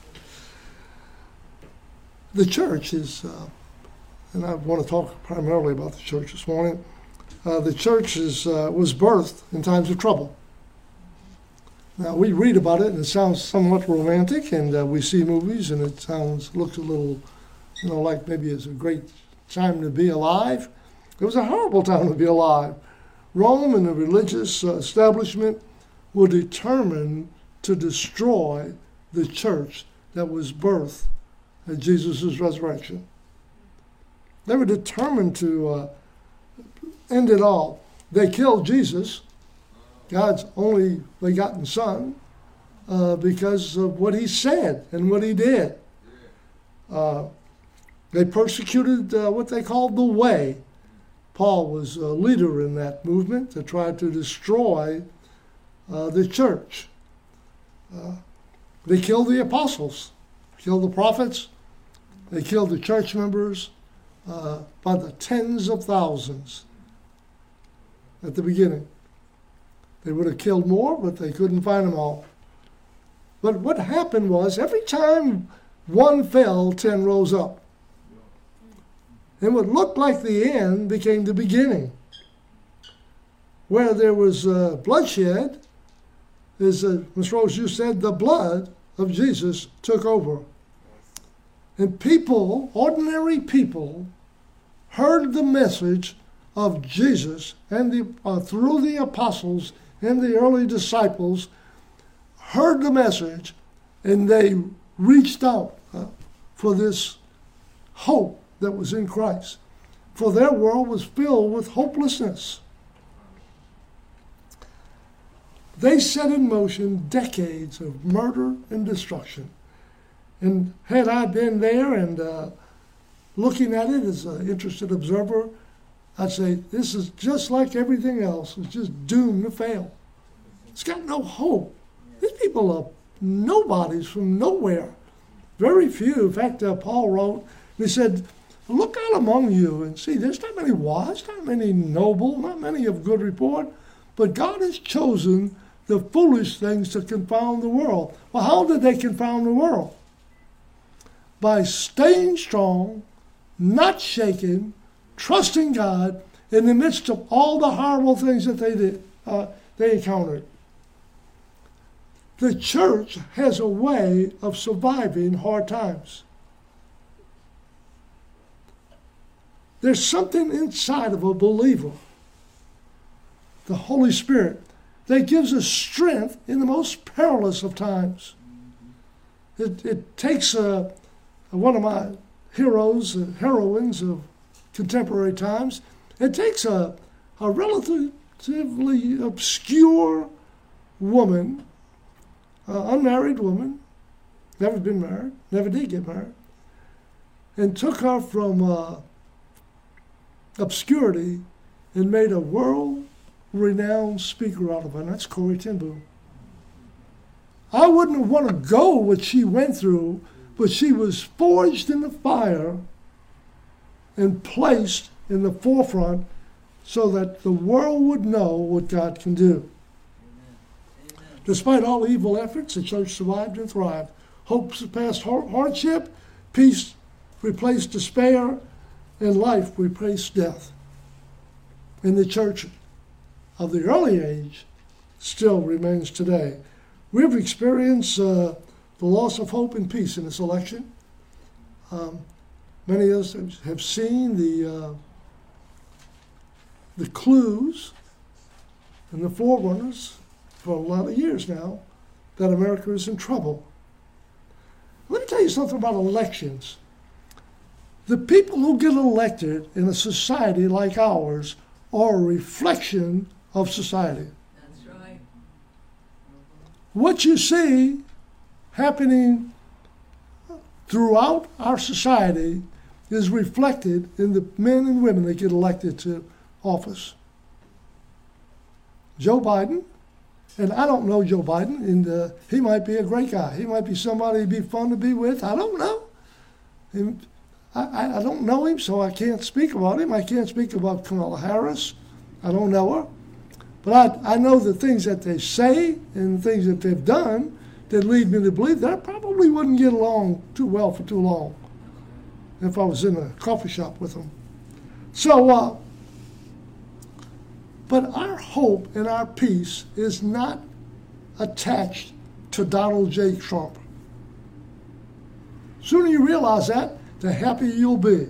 Speaker 2: The church is, uh, and I want to talk primarily about the church this morning. Uh, the church is, uh, was birthed in times of trouble. Now, we read about it, and it sounds somewhat romantic, and uh, we see movies, and it sounds looks a little, you know, like maybe it's a great time to be alive. It was a horrible time to be alive. Rome and the religious uh, establishment were determined to destroy the church that was birthed at Jesus' resurrection. They were determined to uh, end it all. They killed Jesus, God's only begotten Son, uh, because of what he said and what he did. Uh, they persecuted uh, what they called the Way. Paul was a leader in that movement to try to destroy uh, the church. Uh, they killed the apostles, killed the prophets, they killed the church members uh, by the tens of thousands at the beginning. They would have killed more, but they couldn't find them all. But what happened was, every time one fell, ten rose up. And what looked like the end became the beginning. Where there was uh, bloodshed, as uh, Miz Rose, you said, the blood of Jesus took over. And people, ordinary people, heard the message of Jesus and the, uh, through the apostles and the early disciples, heard the message, and they reached out uh, for this hope that was in Christ. For their world was filled with hopelessness. They set in motion decades of murder and destruction. And had I been there and uh, looking at it as an interested observer, I'd say, this is just like everything else. It's just doomed to fail. It's got no hope. These people are nobodies from nowhere. Very few. In fact, uh, Paul wrote, he said, look out among you and see, there's not many wise, not many noble, not many of good report, but God has chosen the foolish things to confound the world. Well, how did they confound the world? By staying strong, not shaken, trusting God in the midst of all the horrible things that they did, uh, they encountered. The church has a way of surviving hard times. There's something inside of a believer, the Holy Spirit, that gives us strength in the most perilous of times. It, it takes a, a, one of my heroes, uh, heroines of contemporary times, it takes a, a relatively obscure woman, uh, unmarried woman, never been married, never did get married, and took her from uh, obscurity and made a world-renowned speaker out of her, and that's Corrie ten Boom. I wouldn't want to go what she went through, but she was forged in the fire and placed in the forefront so that the world would know what God can do. Amen. Despite all evil efforts, the church survived and thrived. Hope surpassed hardship, peace replaced despair, and life replaced death. And the church of the early age still remains today. We've experienced uh, the loss of hope and peace in this election. Um, many of us have seen the uh, the clues and the forerunners for a lot of years now that America is in trouble. Let me tell you something about elections. The people who get elected in a society like ours are a reflection of society.
Speaker 7: That's right.
Speaker 2: What you see happening throughout our society is reflected in the men and women that get elected to office. Joe Biden, and I don't know Joe Biden, and uh, he might be a great guy. He might be somebody who'd be fun to be with. I don't know. And I, I don't know him, so I can't speak about him. I can't speak about Kamala Harris. I don't know her. But I, I know the things that they say and the things that they've done that lead me to believe that I probably wouldn't get along too well for too long if I was in a coffee shop with them. So, uh, but our hope and our peace is not attached to Donald J. Trump. Sooner you realize that, the happier you'll be.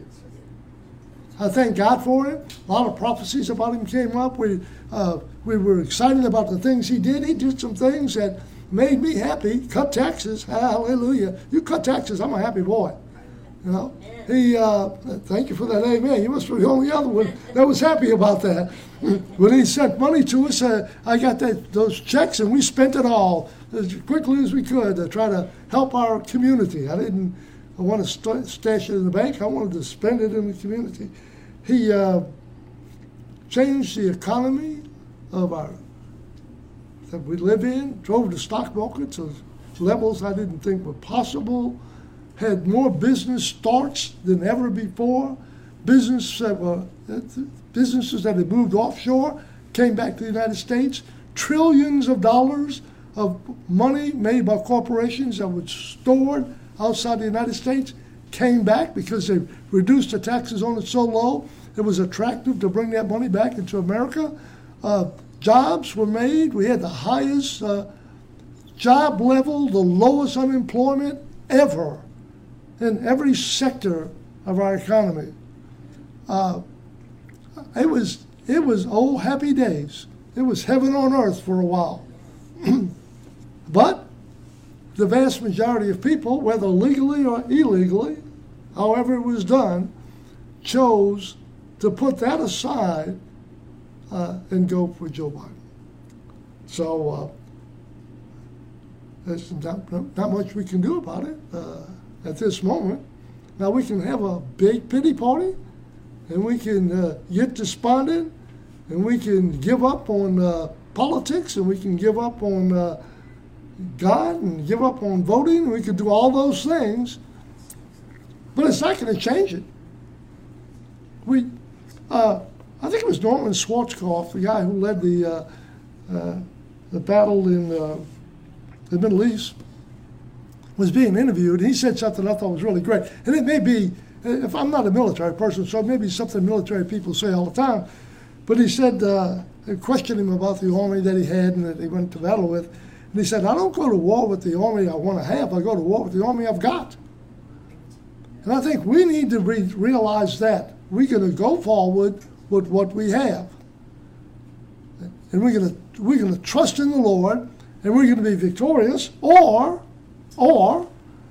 Speaker 2: I thank God for it. A lot of prophecies about him came up. We uh, we were excited about the things he did. He did some things that made me happy. Cut taxes, hallelujah. You cut taxes, I'm a happy boy. You know, he. Uh, thank you for that, amen. You must be the only other one that was happy about that. When he sent money to us, uh, I got that those checks and we spent it all as quickly as we could to try to help our community. I didn't. I want to st- stash it in the bank. I wanted to spend it in the community. He uh, changed the economy of our that we live in, drove the stock market to levels I didn't think were possible, had more business starts than ever before. Business that were, businesses that had moved offshore came back to the United States. Trillions of dollars of money made by corporations that were stored outside the United States came back because they reduced the taxes on it so low. It was attractive to bring that money back into America. Uh, jobs were made. We had the highest uh, job level, the lowest unemployment ever in every sector of our economy. Uh, it was it was oh happy days. It was heaven on earth for a while. But the vast majority of people, whether legally or illegally, however it was done, chose to put that aside uh, and go for Joe Biden. So uh, there's not, not much we can do about it uh, at this moment. Now we can have a big pity party, and we can uh, get despondent, and we can give up on uh, politics, and we can give up on uh, God and give up on voting. We could do all those things, but it's not going to change it. we, uh, I think it was Norman Schwarzkopf, the guy who led the uh, uh, the battle in uh, the Middle East, was being interviewed. He said something I thought was really great. And it may be, if I'm not a military person, so it may be something military people say all the time. But he said, uh, they questioned him about the army that he had and that he went to battle with. And he said, I don't go to war with the army I want to have. I go to war with the army I've got. And I think we need to re- realize that. We're going to go forward with what we have. And we're going to we're going to trust in the Lord, and we're going to be victorious, or, or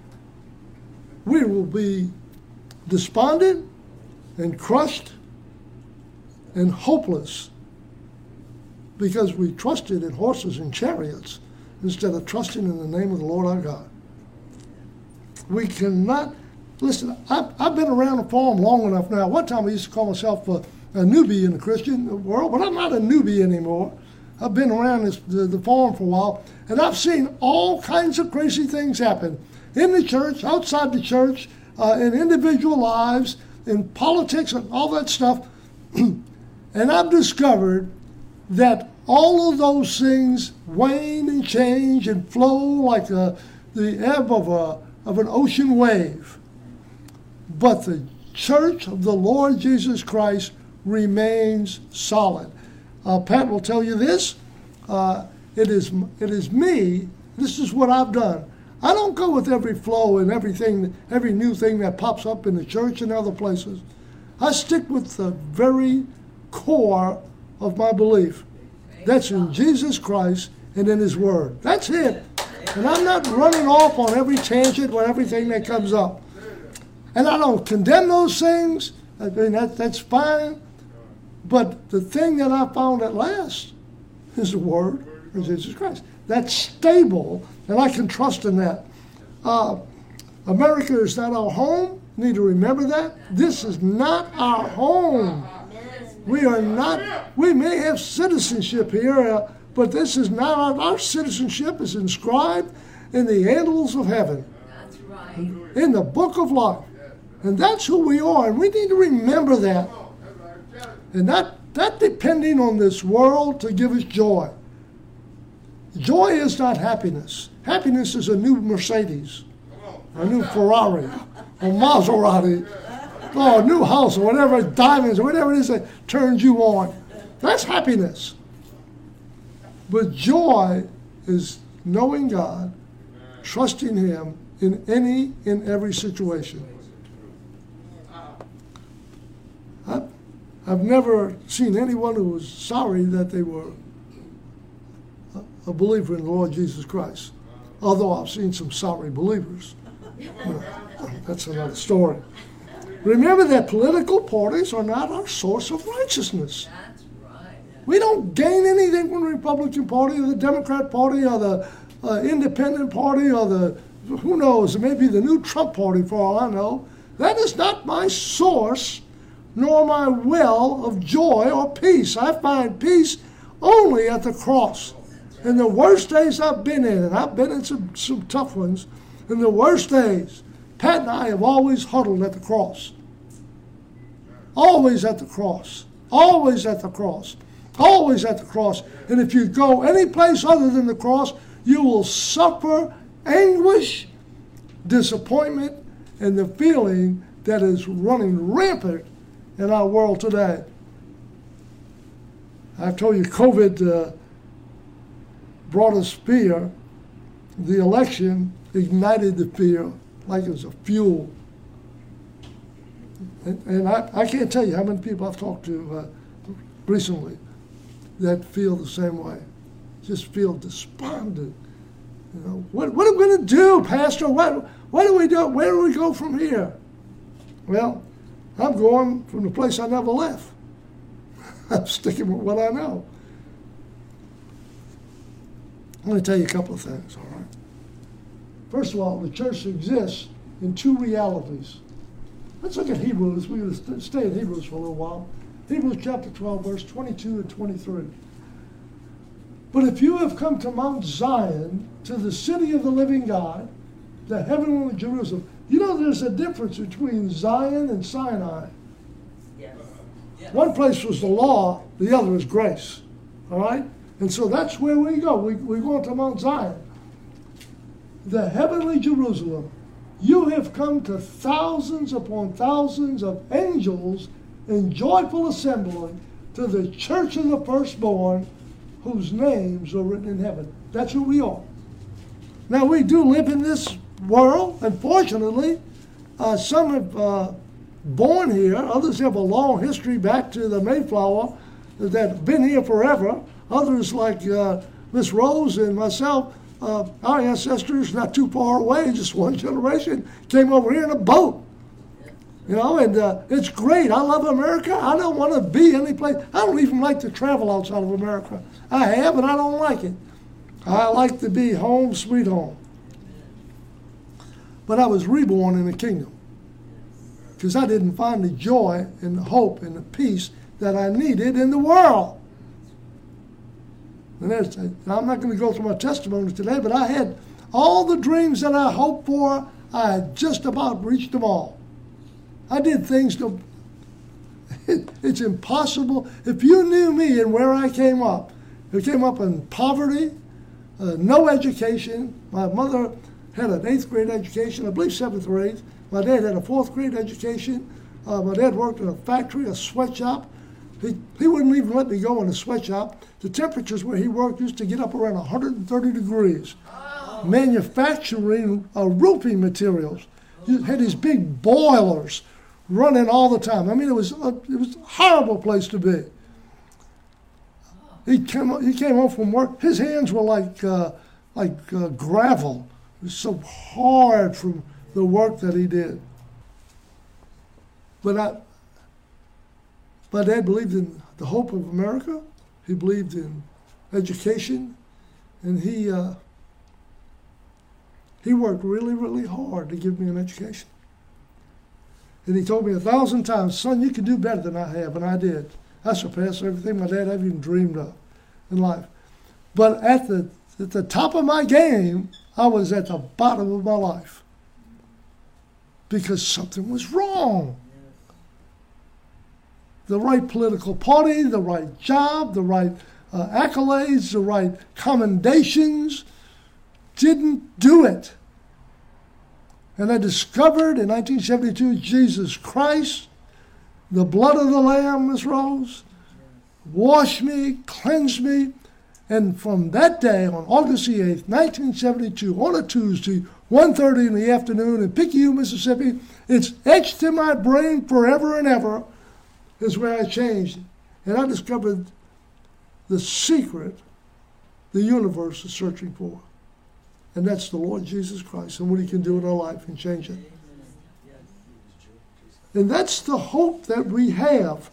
Speaker 2: we will be despondent and crushed and hopeless because we trusted in horses and chariots instead of trusting in the name of the Lord our God. We cannot, listen, I've, I've been around the farm long enough now. One time I used to call myself a, a newbie in the Christian world, but I'm not a newbie anymore. I've been around this, the, the farm for a while, and I've seen all kinds of crazy things happen in the church, outside the church, uh, in individual lives, in politics, and all that stuff. And I've discovered that all of those things wane and change and flow like a, the ebb of, a, of an ocean wave. But the church of the Lord Jesus Christ remains solid. Uh, Pat will tell you this. Uh, it is it is me. This is what I've done. I don't go with every flow and everything, every new thing that pops up in the church and other places. I stick with the very core of my belief. That's in Jesus Christ and in His Word. That's it. And I'm not running off on every tangent or everything that comes up. And I don't condemn those things. I mean, that, that's fine. But the thing that I found at last is the Word of Jesus Christ. That's stable, and I can trust in that. Uh, America is not our home. You need to remember that. This is not our home. We are not, we may have citizenship here, uh, but this is not our, our citizenship is inscribed in the annals of heaven. That's right. In the book of life. And that's who we are, and we need to remember that. And not, not depending on this world to give us joy. Joy is not happiness. Happiness is a new Mercedes, a new Ferrari, a Maserati, or a new house, or whatever, diamonds, or whatever it is that turns you on. That's happiness. But joy is knowing God, trusting Him in any and every situation. I, I've never seen anyone who was sorry that they were a believer in the Lord Jesus Christ, although I've seen some sorry believers. Uh, that's another story. Remember that political parties are not our source of righteousness. That's right. We don't gain anything from the Republican Party or the Democrat Party or the uh, Independent Party or the, who knows, maybe the new Trump Party for all I know. That is not my source nor my well of joy or peace. I find peace only at the cross. In the worst days I've been in, and I've been in some, some tough ones, in the worst days, Pat and I have always huddled at the cross. Always at the cross. Always at the cross. Always at the cross. And if you go any place other than the cross, you will suffer anguish, disappointment, and the feeling that is running rampant in our world today. I've told you COVID uh, brought us fear. The election ignited the fear like it was a fuel. And, and I, I can't tell you how many people I've talked to uh, recently that feel the same way. Just feel despondent. You know, what, what are we going to do, Pastor? What, what do we do? Where do we go from here? Well, I'm going from the place I never left. I'm sticking with what I know. I'm going to tell you a couple of things, all right? First of all, the church exists in two realities. Let's look at Hebrews. We're going to stay in Hebrews for a little while. Hebrews chapter twelve, verse twenty-two and twenty-three. But if you have come to Mount Zion, to the city of the living God, the heavenly Jerusalem. You know there's a difference between Zion and Sinai.
Speaker 7: Yes.
Speaker 2: One place was the law, the other is grace. All right? And so that's where we go. We, we go to Mount Zion, the heavenly Jerusalem. You have come to thousands upon thousands of angels in joyful assembly to the church of the firstborn, whose names are written in heaven. That's who we are. Now, we do live in this world. Unfortunately, uh, some have uh, born here. Others have a long history back to the Mayflower that have been here forever. Others, like uh, Miss Rose and myself, uh, our ancestors not too far away, just one generation, came over here in a boat. You know, and uh, it's great. I love America. I don't want to be any place. I don't even like to travel outside of America. I have, and I don't like it. I like to be home, sweet home. But I was reborn in the kingdom because I didn't find the joy and the hope and the peace that I needed in the world. And there's, I'm not going to go through my testimony today, but I had all the dreams that I hoped for. I had just about reached them all. I did things to, it, it's impossible. If you knew me and where I came up, I came up in poverty, uh, no education. My mother had an eighth grade education, I believe seventh or eighth. My dad had a fourth grade education. Uh, my dad worked in a factory, a sweatshop. He, he wouldn't even let me go in a sweatshop. The temperatures where he worked used to get up around one hundred thirty degrees. Oh. Manufacturing uh, roofing materials. You had these big boilers running all the time. I mean, it was a, it was a horrible place to be. He came he came home from work. His hands were like uh, like uh, gravel. It was so hard from the work that he did. But I, my dad believed in the hope of America. He believed in education, and he uh, he worked really, really hard to give me an education. And he told me a thousand times, son, you can do better than I have, and I did. I surpassed everything my dad ever even dreamed of in life. But at the at the top of my game, I was at the bottom of my life because something was wrong. The right political party, the right job, the right uh, accolades, the right commendations didn't do it. And I discovered in nineteen seventy-two Jesus Christ, the blood of the Lamb, Miss Rose, washed me, cleansed me. And from that day, on August the eighth, nineteen seventy-two, on a Tuesday, one thirty in the afternoon in Picayune, Mississippi, it's etched in my brain forever and ever, is where I changed. And I discovered the secret the universe is searching for. And that's the Lord Jesus Christ and what he can do in our life and change it. And that's the hope that we have.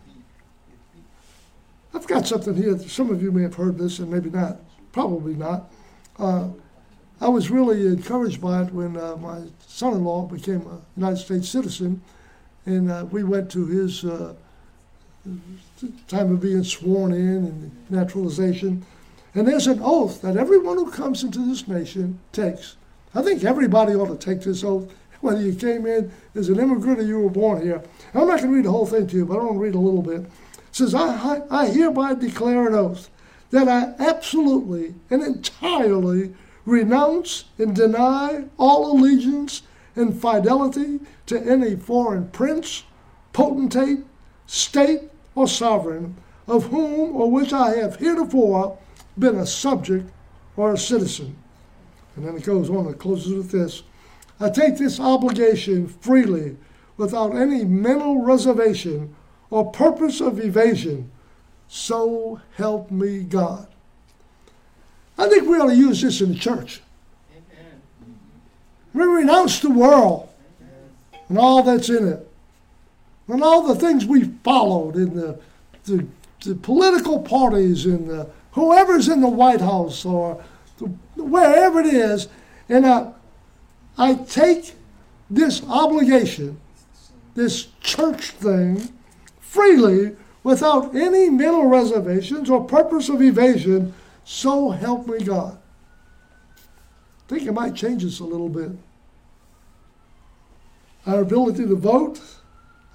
Speaker 2: I've got something here. Some of you may have heard this and maybe not. Probably not. Uh, I was really encouraged by it when uh, my son-in-law became a United States citizen, and uh, we went to his uh, time of being sworn in and naturalization. And there's an oath that everyone who comes into this nation takes. I think everybody ought to take this oath, whether you came in as an immigrant or you were born here. I'm not going to read the whole thing to you, but I want to read a little bit. It says, I, I hereby declare an oath that I absolutely and entirely renounce and deny all allegiance and fidelity to any foreign prince, potentate, state, or sovereign, of whom or which I have heretofore been a subject or a citizen. And then it goes on, it closes with this. I take this obligation freely, without any mental reservation or purpose of evasion. So help me God. I think we ought to use this in the church. Amen. We renounce the world and all that's in it, and all the things we followed in the, the, the political parties and the whoever's in the White House or wherever it is, and I, I take this obligation, this church thing, freely, without any mental reservations or purpose of evasion, so help me God. I think it might change us a little bit. Our ability to vote,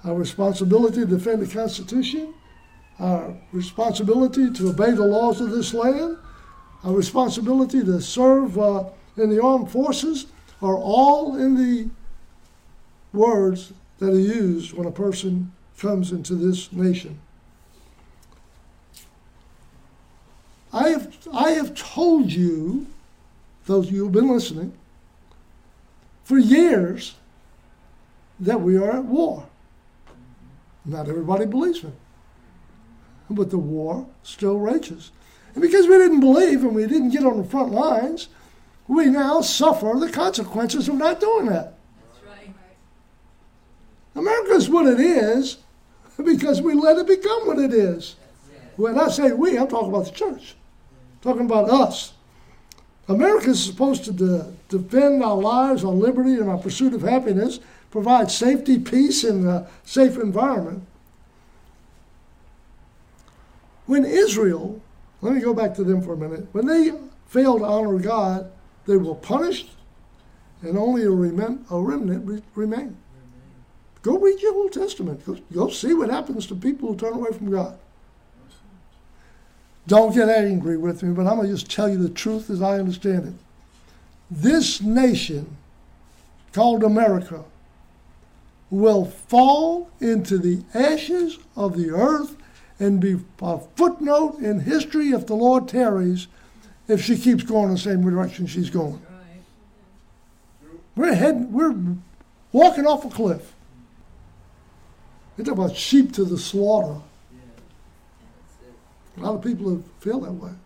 Speaker 2: our responsibility to defend the Constitution, our responsibility to obey the laws of this land, our responsibility to serve uh, in the armed forces are all in the words that are used when a person comes into this nation. I have, I have told you, those of you who have been listening, for years that we are at war. Not everybody believes me, but the war still rages. And because we didn't believe and we didn't get on the front lines, we now suffer the consequences of not doing that.
Speaker 7: That's right.
Speaker 2: America is what it is because we let it become what it is. When I say we, I'm talking about the church. I'm talking about us. America is supposed to de- defend our lives, our liberty, and our pursuit of happiness, provide safety, peace, and a safe environment. When Israel, let me go back to them for a minute, when they failed to honor God, they were punished, and only a remnant, a remnant re- remained. Go read your Old Testament. Go, go see what happens to people who turn away from God. Don't get angry with me, but I'm going to just tell you the truth as I understand it. This nation, called America, will fall into the ashes of the earth and be a footnote in history if the Lord tarries, if she keeps going the same direction she's going. We're heading, we're walking off a cliff. They talk about sheep to the slaughter. A lot of people feel that way.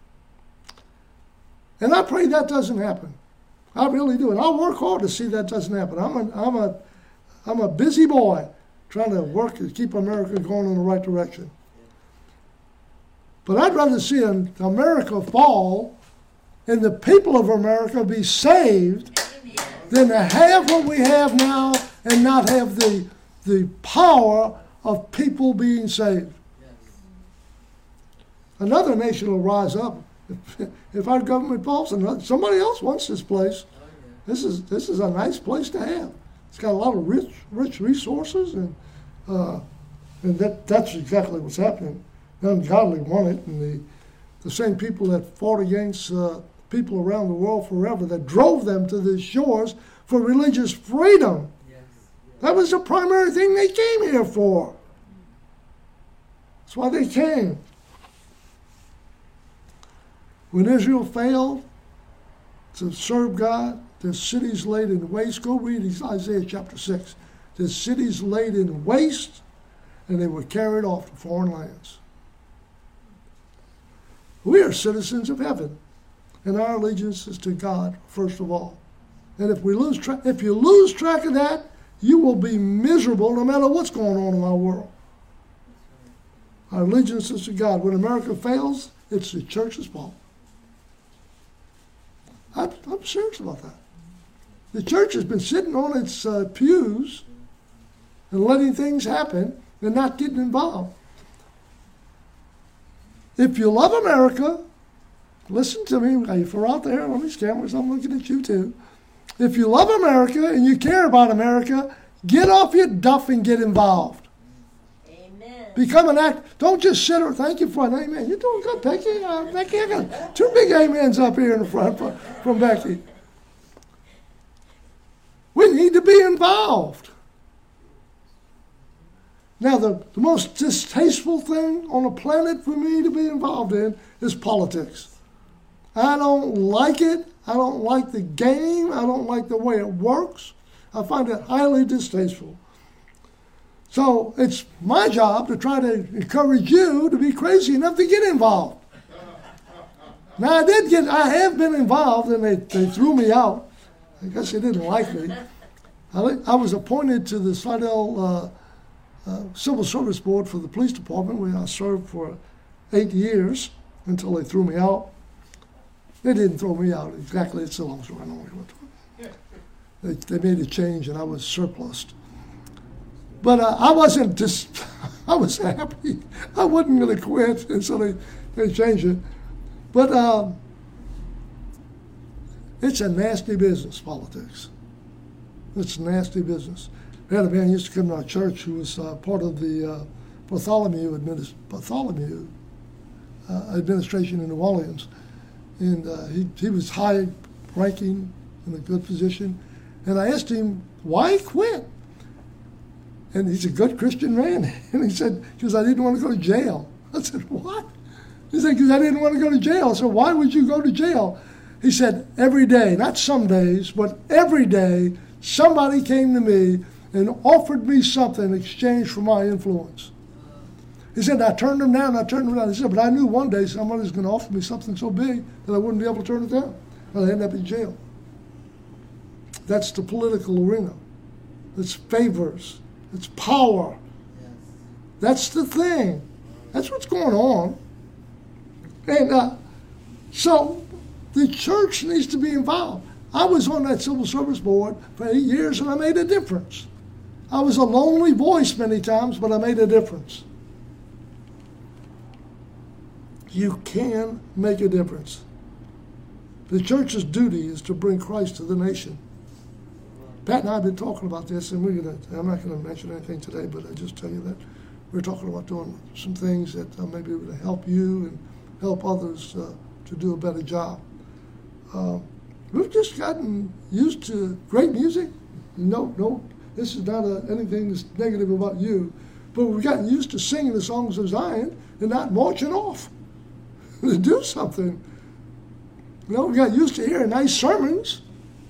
Speaker 2: And I pray that doesn't happen. I really do. And I'll work hard to see that doesn't happen. I'm a, I'm a, I'm a busy boy trying to work to keep America going in the right direction. But I'd rather see America fall and the people of America be saved than to have what we have now and not have the, the power of people being saved. Another nation will rise up. If, if our government falls, and somebody else wants this place. This is this is a nice place to have. It's got a lot of rich rich resources, and uh, and that that's exactly what's happening. The ungodly want it, and the the same people that fought against uh, people around the world forever, that drove them to the shores for religious freedom. Yes. Yes. That was the primary thing they came here for. That's why they came. When Israel failed to serve God, their cities laid in waste. Go read Isaiah chapter six. Their cities laid in waste, and they were carried off to foreign lands. We are citizens of heaven, and our allegiance is to God first of all. And if we lose track, if you lose track of that, you will be miserable no matter what's going on in our world. Our allegiance is to God. When America fails, it's the church's fault. I'm, I'm serious about that. The church has been sitting on its uh, pews and letting things happen and not getting involved. If you love America, listen to me. If we're out there on these cameras, I'm looking at you too. If you love America and you care about America, get off your duff and get involved. Amen. Become an act. Don't just sit there. Thank you for an amen. You're doing good, Becky. Uh, Becky, I got two big amens up here in the front from, from Becky. We need to be involved. Now, the, the most distasteful thing on the planet for me to be involved in is politics. I don't like it. I don't like the game. I don't like the way it works. I find it highly distasteful. So it's my job to try to encourage you to be crazy enough to get involved. Now, I did get, I have been involved, and they, they threw me out. I guess they didn't like me. I, I was appointed to the Slidell uh, uh, Civil Service Board for the police department, where I served for eight years until they threw me out. They didn't throw me out exactly. It's a long story. I don't want to go into it. They, they made a change, and I was surplused. But uh, I wasn't just, I was happy. I wasn't going to quit, and so they, they changed it. But um, it's a nasty business, politics. It's a nasty business. We had a man who used to come to our church who was uh, part of the uh, Bartholomew, administ- Bartholomew uh, administration in New Orleans. And uh, he, he was high-ranking in a good position. And I asked him why he quit. And he's a good Christian man. And he said, because I didn't want to go to jail. I said, what? He said, because I didn't want to go to jail. I said, why would you go to jail? He said, every day, not some days, but every day, somebody came to me and offered me something in exchange for my influence. He said, I turned them down, I turned them down. He said, but I knew one day somebody was going to offer me something so big that I wouldn't be able to turn it down. And I ended up in jail. That's the political arena. It's favors. It's power. Yes. That's the thing. That's what's going on. And uh, so the church needs to be involved. I was on that civil service board for eight years and I made a difference. I was a lonely voice many times, but I made a difference. You can make a difference. The church's duty is to bring Christ to the nation. Pat and I have been talking about this, and we're gonna, I'm not going to mention anything today, but I just tell you that we're talking about doing some things that uh, maybe will help you and help others uh, to do a better job. Uh, we've just gotten used to great music. No, no, this is not a, anything that's negative about you, but we've gotten used to singing the songs of Zion and not marching off to do something. You know, we got used to hearing nice sermons.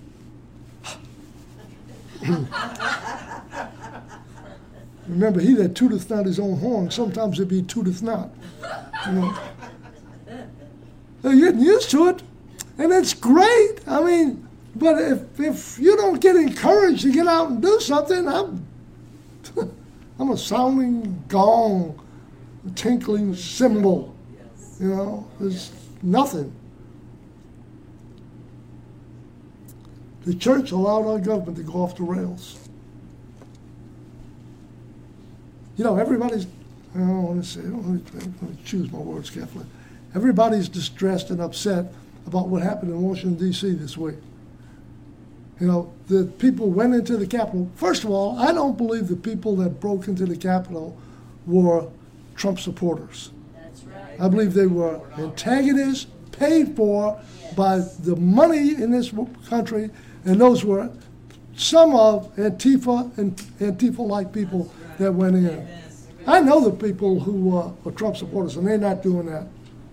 Speaker 2: Remember, he that tooteth not his own horn, sometimes it be tooteth not. You know, they're getting used to it, and it's great. I mean, but if if you don't get encouraged to get out and do something, I'm I'm a sounding gong, a tinkling cymbal. You know, there's nothing. The church allowed our government to go off the rails. You know, everybody's, I don't want to say, I don't want to choose my words carefully. Everybody's distressed and upset about what happened in Washington, D C this week. You know, the people went into the Capitol. First of all, I don't believe the people that broke into the Capitol were Trump supporters. That's right. I believe they were antagonists paid for by the money in this country, and those were some of Antifa and Antifa-like people that went in. I know the people who uh, are Trump supporters, and they're not doing that.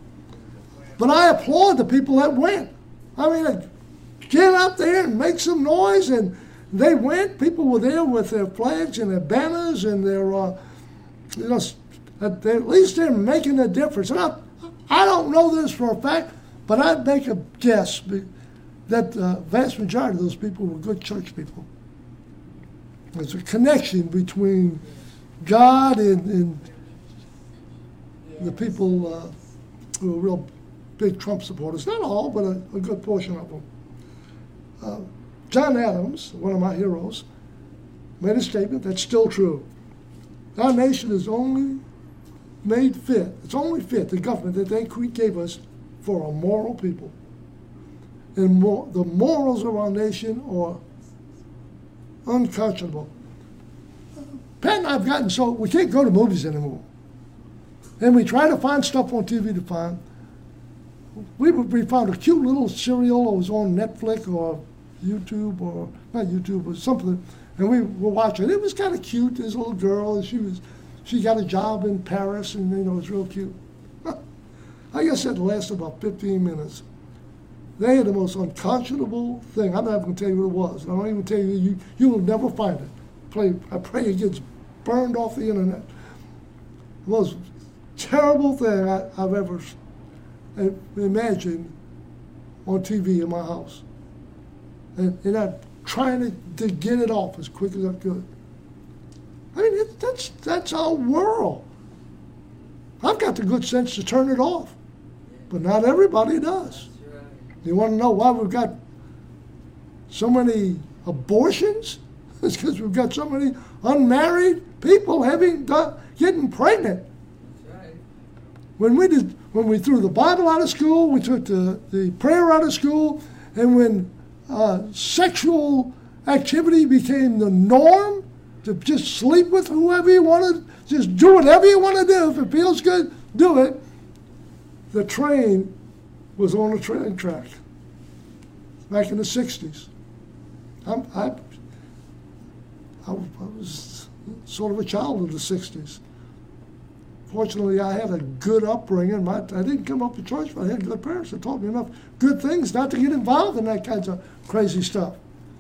Speaker 2: But I applaud the people that went. I mean, like, get up there and make some noise, and they went. People were there with their flags and their banners and their, uh, you know, at least they're making a difference. And I, I don't know this for a fact, but I'd make a guess that the uh, vast majority of those people were good church people. There's a connection between God and, and the people uh, who are real big Trump supporters. Not all, but a, a good portion of them. Uh, John Adams, one of my heroes, made a statement that's still true. Our nation is only made fit, it's only fit, the government that they gave us, for a moral people. And more, the morals of our nation are unconscionable. Pat and I have gotten so, we can't go to movies anymore. And we try to find stuff on T V to find. We, we found a cute little serial that was on Netflix or YouTube, or not YouTube, but something, and we were watching. It was kind of cute, this little girl, and she was, she got a job in Paris, and you know, it was real cute. I guess it lasted about fifteen minutes. They had the most unconscionable thing. I'm not even going to tell you what it was. I don't even tell you, you, you will never find it. Play, I pray it gets burned off the internet. The most terrible thing I, I've ever imagined on T V in my house. And, and I'm trying to, to get it off as quick as I could. I mean, it, that's, that's our world. I've got the good sense to turn it off, but not everybody does. You want to know why we've got so many abortions? It's because we've got so many unmarried people having getting pregnant. That's right. When we did, when we threw the Bible out of school, we took the, the prayer out of school, and when uh, sexual activity became the norm, to just sleep with whoever you want to, just do whatever you want to do. If it feels good, do it. The train was on the train track back in the sixties. I'm, I, I, I was sort of a child of the sixties. Fortunately, I had a good upbringing. My, I didn't come up to church, but I had good parents that taught me enough good things not to get involved in that kinds of crazy stuff.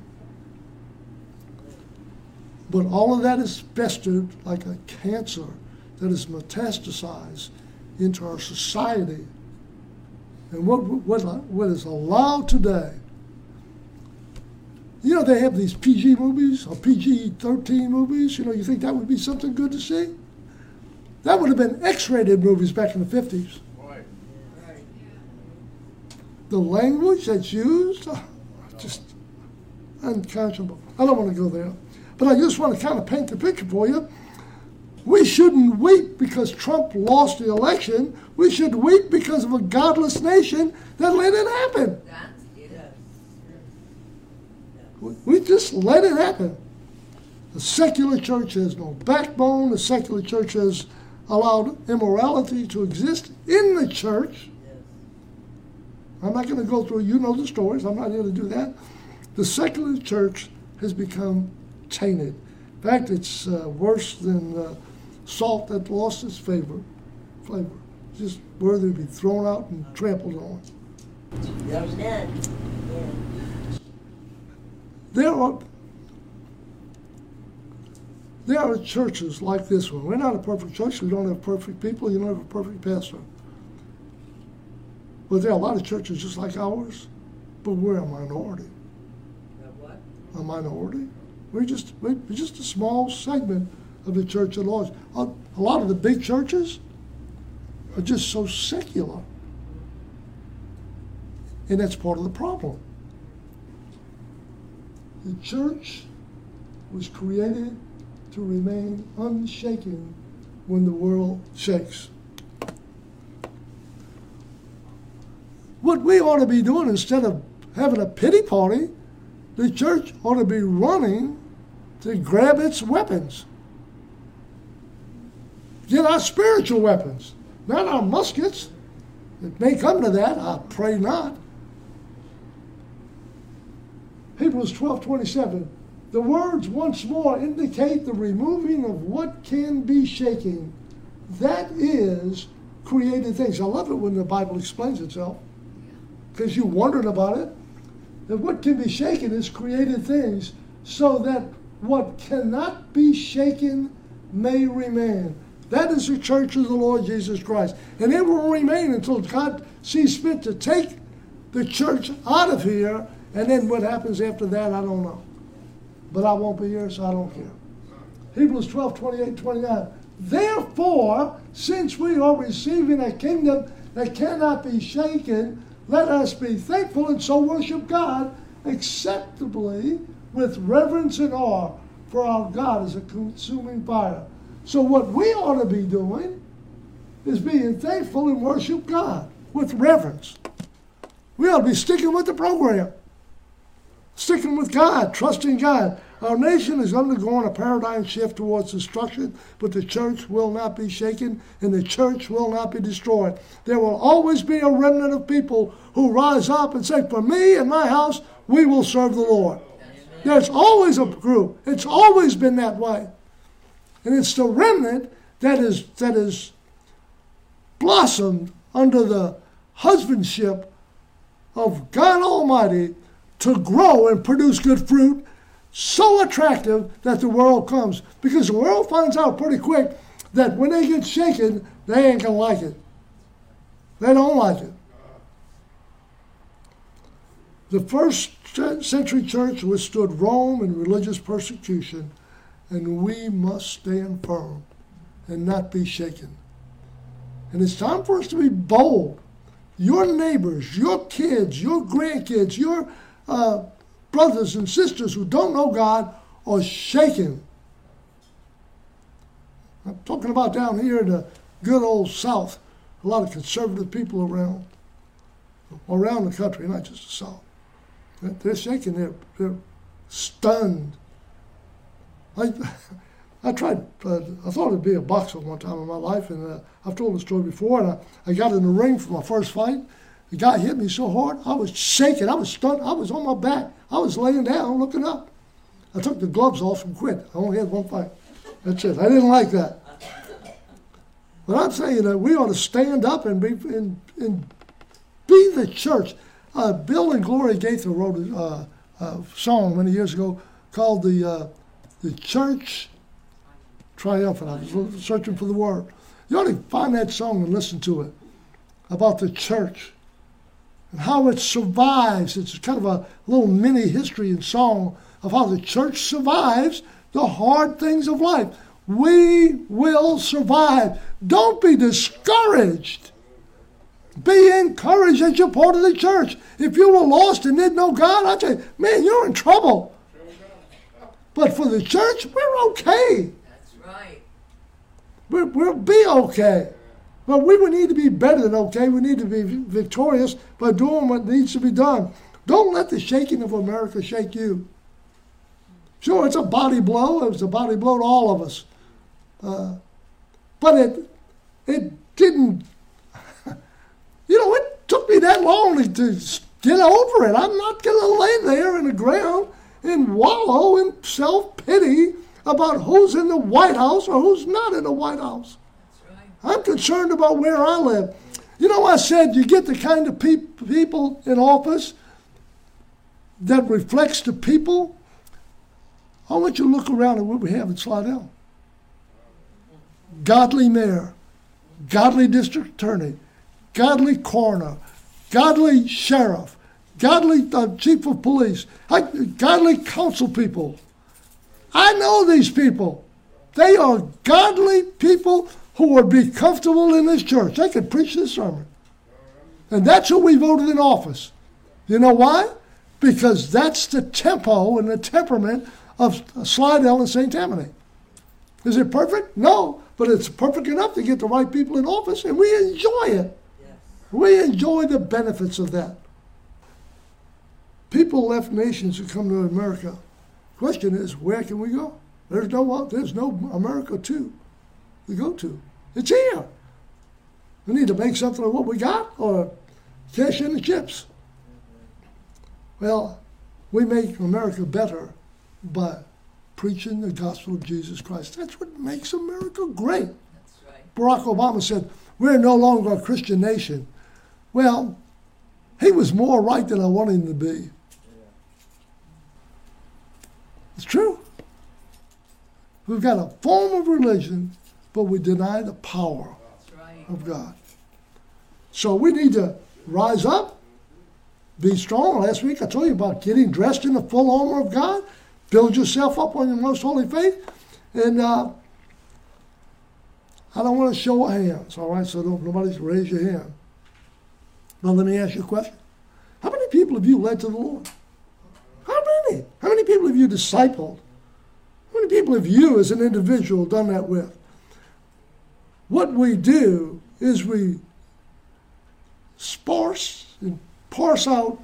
Speaker 2: But all of that is festered like a cancer that is metastasized into our society. And what, what, what is allowed today, you know, they have these P G movies or P G thirteen movies. You know, you think that would be something good to see? That would have been X-rated movies back in the fifties. Right. The language that's used, oh, just unconscionable. I don't want to go there. But I just want to kind of paint the picture for you. We shouldn't weep because Trump lost the election. We should weep because of a godless nation that let it happen. We just let it happen. The secular church has no backbone. The secular church has allowed immorality to exist in the church. I'm not going to go through, you know the stories. I'm not here to do that. The secular church has become tainted. In fact, it's uh, worse than uh, salt that lost its flavor. Flavor, just worthy to be thrown out and trampled on.
Speaker 3: Amen.
Speaker 2: There are there are churches like this one. We're not a perfect church. We don't have perfect people. You don't have a perfect pastor. But there are a lot of churches just like ours, but we're a minority.
Speaker 7: A what?
Speaker 2: A minority. We're just we're just a small segment of the church at large. A, a lot of the big churches are just so secular, and that's part of the problem. The church was created to remain unshaken when the world shakes. What we ought to be doing, instead of having a pity party, the church ought to be running to grab its weapons. Get our spiritual weapons, not our muskets. It may come to that, I pray not. Hebrews twelve twenty-seven. The words once more indicate the removing of what can be shaken. That is created things. I love it when the Bible explains itself, because you wondered about it. That what can be shaken is created things, so that what cannot be shaken may remain. That is the church of the Lord Jesus Christ. And it will remain until God sees fit to take the church out of here. And then what happens after that, I don't know. But I won't be here, so I don't care. Hebrews twelve, twenty-eight, twenty-nine. Therefore, since we are receiving a kingdom that cannot be shaken, let us be thankful and so worship God acceptably with reverence and awe, for our God is a consuming fire. So what we ought to be doing is being thankful and worship God with reverence. We ought to be sticking with the program. Sticking with God, trusting God. Our nation is undergoing a paradigm shift towards destruction, but the church will not be shaken and the church will not be destroyed. There will always be a remnant of people who rise up and say, for me and my house, we will serve the Lord. There's always a group. It's always been that way. And it's the remnant that is, that is blossomed under the husbandship of God Almighty to grow and produce good fruit, so attractive that the world comes. Because the world finds out pretty quick that when they get shaken, they ain't going to like it. They don't like it. The first century church withstood Rome and religious persecution, and we must stand firm and not be shaken. And it's time for us to be bold. Your neighbors, your kids, your grandkids, your uh, brothers and sisters who don't know God are shaken. I'm talking about down here in the good old South. A lot of conservative people around, around the country, not just the South. They're shaken. They're, they're stunned. I, I tried, uh, I thought I'd be a boxer one time in my life, and uh, I've told the story before, and I, I got in the ring for my first fight. The guy hit me so hard, I was shaking, I was stunned, I was on my back. I was laying down, looking up. I took the gloves off and quit. I only had one fight. That's it. I didn't like that. But I'm saying that we ought to stand up and be, and, and be the church. Uh, Bill and Gloria Gaither wrote a, uh, a song many years ago called the uh, the Church Triumphant. I was searching for the word. You ought to find that song and listen to it about the church and how it survives. It's kind of a little mini history and song of how the church survives the hard things of life. We will survive. Don't be discouraged. Be encouraged that you're part of the church. If you were lost and didn't know God, I'd say, man, you're in trouble. But for the church, we're okay.
Speaker 7: That's right.
Speaker 2: We're, we'll be okay. But we would need to be better than okay. We need to be victorious by doing what needs to be done. Don't let the shaking of America shake you. Sure, it's a body blow. It's a body blow to all of us. Uh, but it it didn't, you know, it took me that long to, to get over it. I'm not going to lay there in the ground and wallow in self-pity about who's in the White House or who's not in the White House. That's right. I'm concerned about where I live. You know, I said you get the kind of pe- people in office that reflects the people. I want you to look around at what we have in Slidell. Godly mayor, godly district attorney, godly coroner, godly sheriff, godly uh, chief of police, godly council people. I know these people. They are godly people who would be comfortable in this church. They could preach this sermon. And that's who we voted in office. You know why? Because that's the tempo and the temperament of Slidell and Saint Tammany. Is it perfect? No, but it's perfect enough to get the right people in office, and we enjoy it. Yes. We enjoy the benefits of that. People left nations to come to America. Question is, where can we go? There's no, there's no America to, to go to. It's here. We need to make something of what we got or cash in the chips. Well, we make America better by preaching the gospel of Jesus Christ. That's what makes America great. That's right. Barack Obama said, we're no longer a Christian nation. Well, he was more right than I wanted him to be. Yeah. It's true. We've got a form of religion, but we deny the power right. of God. So we need to rise up, be strong. Last week I told you about getting dressed in the full armor of God. Build yourself up on your most holy faith. And uh, I don't want to show hands, all right? So don't, nobody raise your hand. Now let me ask you a question. How many people have you led to the Lord? How many? How many people have you discipled? How many people have you as an individual done that with? What we do is we sparse and parse out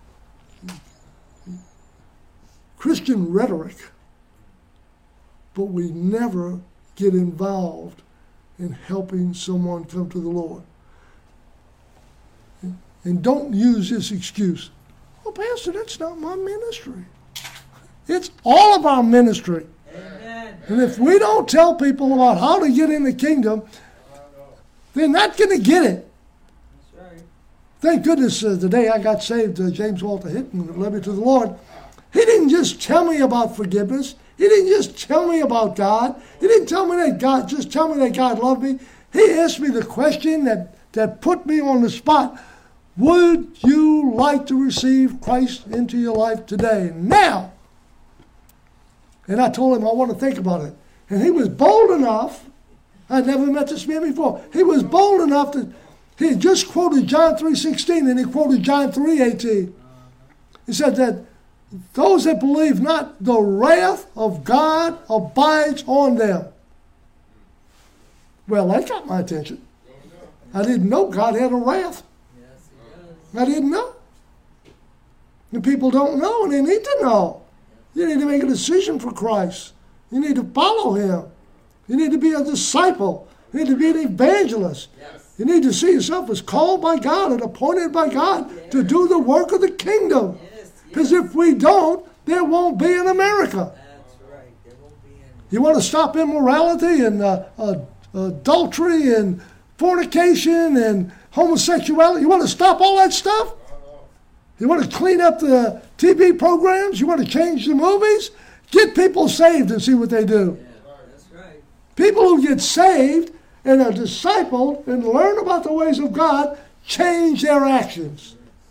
Speaker 2: Christian rhetoric, but we never get involved in helping someone come to the Lord. And don't use this excuse. Well, Pastor, that's not my ministry. It's all of our ministry. Amen. And if we don't tell people about how to get in the kingdom, they're not going to get it. That's right. Thank goodness uh, the day I got saved, uh, James Walter Hinton led me to the Lord. He didn't just tell me about forgiveness. He didn't just tell me about God. He didn't tell me that God, just tell me that God loved me. He asked me the question that, that put me on the spot. Would you like to receive Christ into your life today? Now. And I told him I want to think about it. And he was bold enough. I'd never met this man before. He was bold enough to, he had just quoted John three sixteen and he quoted John three eighteen. He said that those that believe not, the wrath of God abides on them. Well, that got my attention. I didn't know God had a wrath. Yes, he does. I didn't know. And people don't know, and they need to know. You need to make a decision for Christ. You need to follow him. You need to be a disciple. You need to be an evangelist. Yes. You need to see yourself as called by God and appointed by God yes. to do the work of the kingdom. Because yes. yes. if we don't, there won't be an America.
Speaker 7: That's right. There won't be any.
Speaker 2: You want to stop immorality and uh, uh, adultery and fornication and homosexuality? You want to stop all that stuff? You want to clean up the T V programs? You want to change the movies? Get people saved and see what they do.
Speaker 7: Yeah, that's right.
Speaker 2: People who get saved and are discipled and learn about the ways of God change their actions.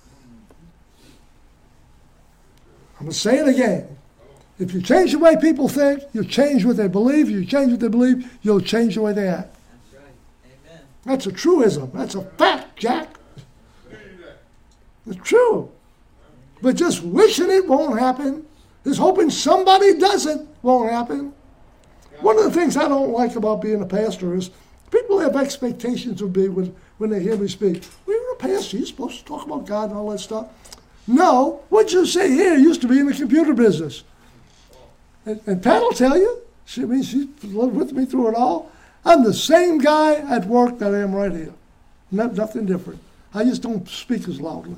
Speaker 2: I'm going to say it again. If you change the way people think, you change what they believe. You change what they believe, you'll change the way they act.
Speaker 7: That's right. Amen.
Speaker 2: That's a truism. That's a fact, Jack. It's true. But just wishing it won't happen, just hoping somebody does it won't happen. One of the things I don't like about being a pastor is people have expectations of me when, when they hear me speak. Well, you're a pastor. You're supposed to talk about God and all that stuff. No, what you say here used to be in the computer business. And, and Pat will tell you, she, I mean, she's lived with me through it all. I'm the same guy at work that I am right here. No, nothing different. I just don't speak as loudly.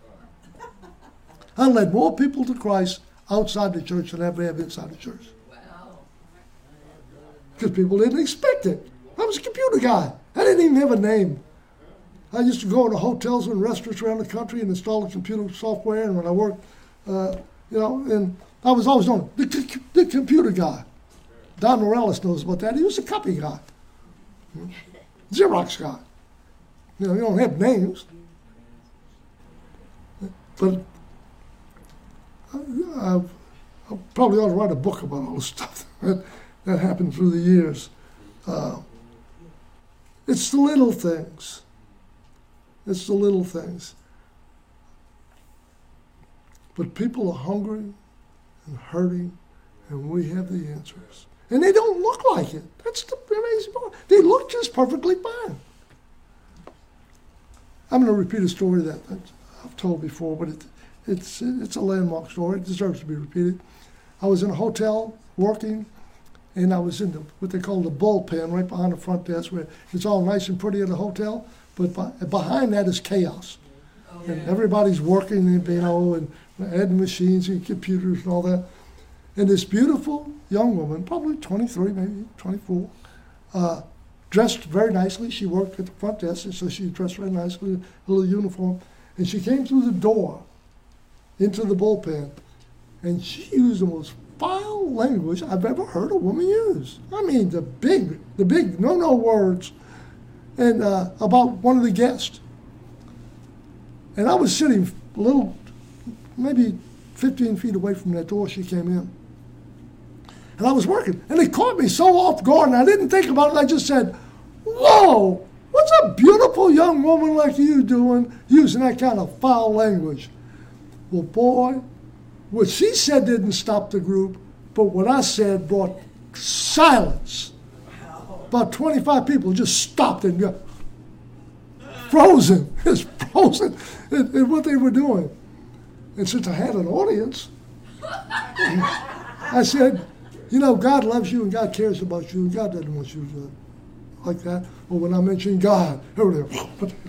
Speaker 2: I led more people to Christ outside the church than I ever have inside the church.
Speaker 7: Wow.
Speaker 2: Because people didn't expect it. I was a computer guy. I didn't even have a name. I used to go into hotels and restaurants around the country and install the computer software. And when I worked, uh, you know, and I was always known the, c- the computer guy. Don Morales knows about that. He was a copy guy, Xerox guy. You know, you don't have names, but I, I probably ought to write a book about all the stuff that, that happened through the years. Uh, it's the little things. It's the little things. But people are hungry and hurting, and we have the answers. And they don't look like it. That's the amazing part. They look just perfectly fine. I'm going to repeat a story that I've told before, but it, it's it's a landmark story. It deserves to be repeated. I was in a hotel working, and I was in the, what they call the bullpen right behind the front desk, where it's all nice and pretty at the hotel, but by, behind that is chaos. Oh, yeah. And everybody's working, and, you know, and adding machines and computers and all that. And this beautiful young woman, probably twenty-three, maybe twenty-four, uh, dressed very nicely. She worked at the front desk, and so she dressed very nicely, in a little uniform. And she came through the door into the bullpen, and she used the most foul language I've ever heard a woman use. I mean, the big, the big no-no words, and uh, about one of the guests. And I was sitting a little, maybe fifteen feet away from that door she came in. And I was working, and it caught me so off guard, and I didn't think about it. I just said, whoa, what's a beautiful young woman like you doing using that kind of foul language? Well, boy, what she said didn't stop the group, but what I said brought silence. About twenty-five people just stopped and got frozen, just frozen in, in what they were doing. And since I had an audience, I said, you know, God loves you and God cares about you and God doesn't want you to like that. Well, when I mentioned God, everybody,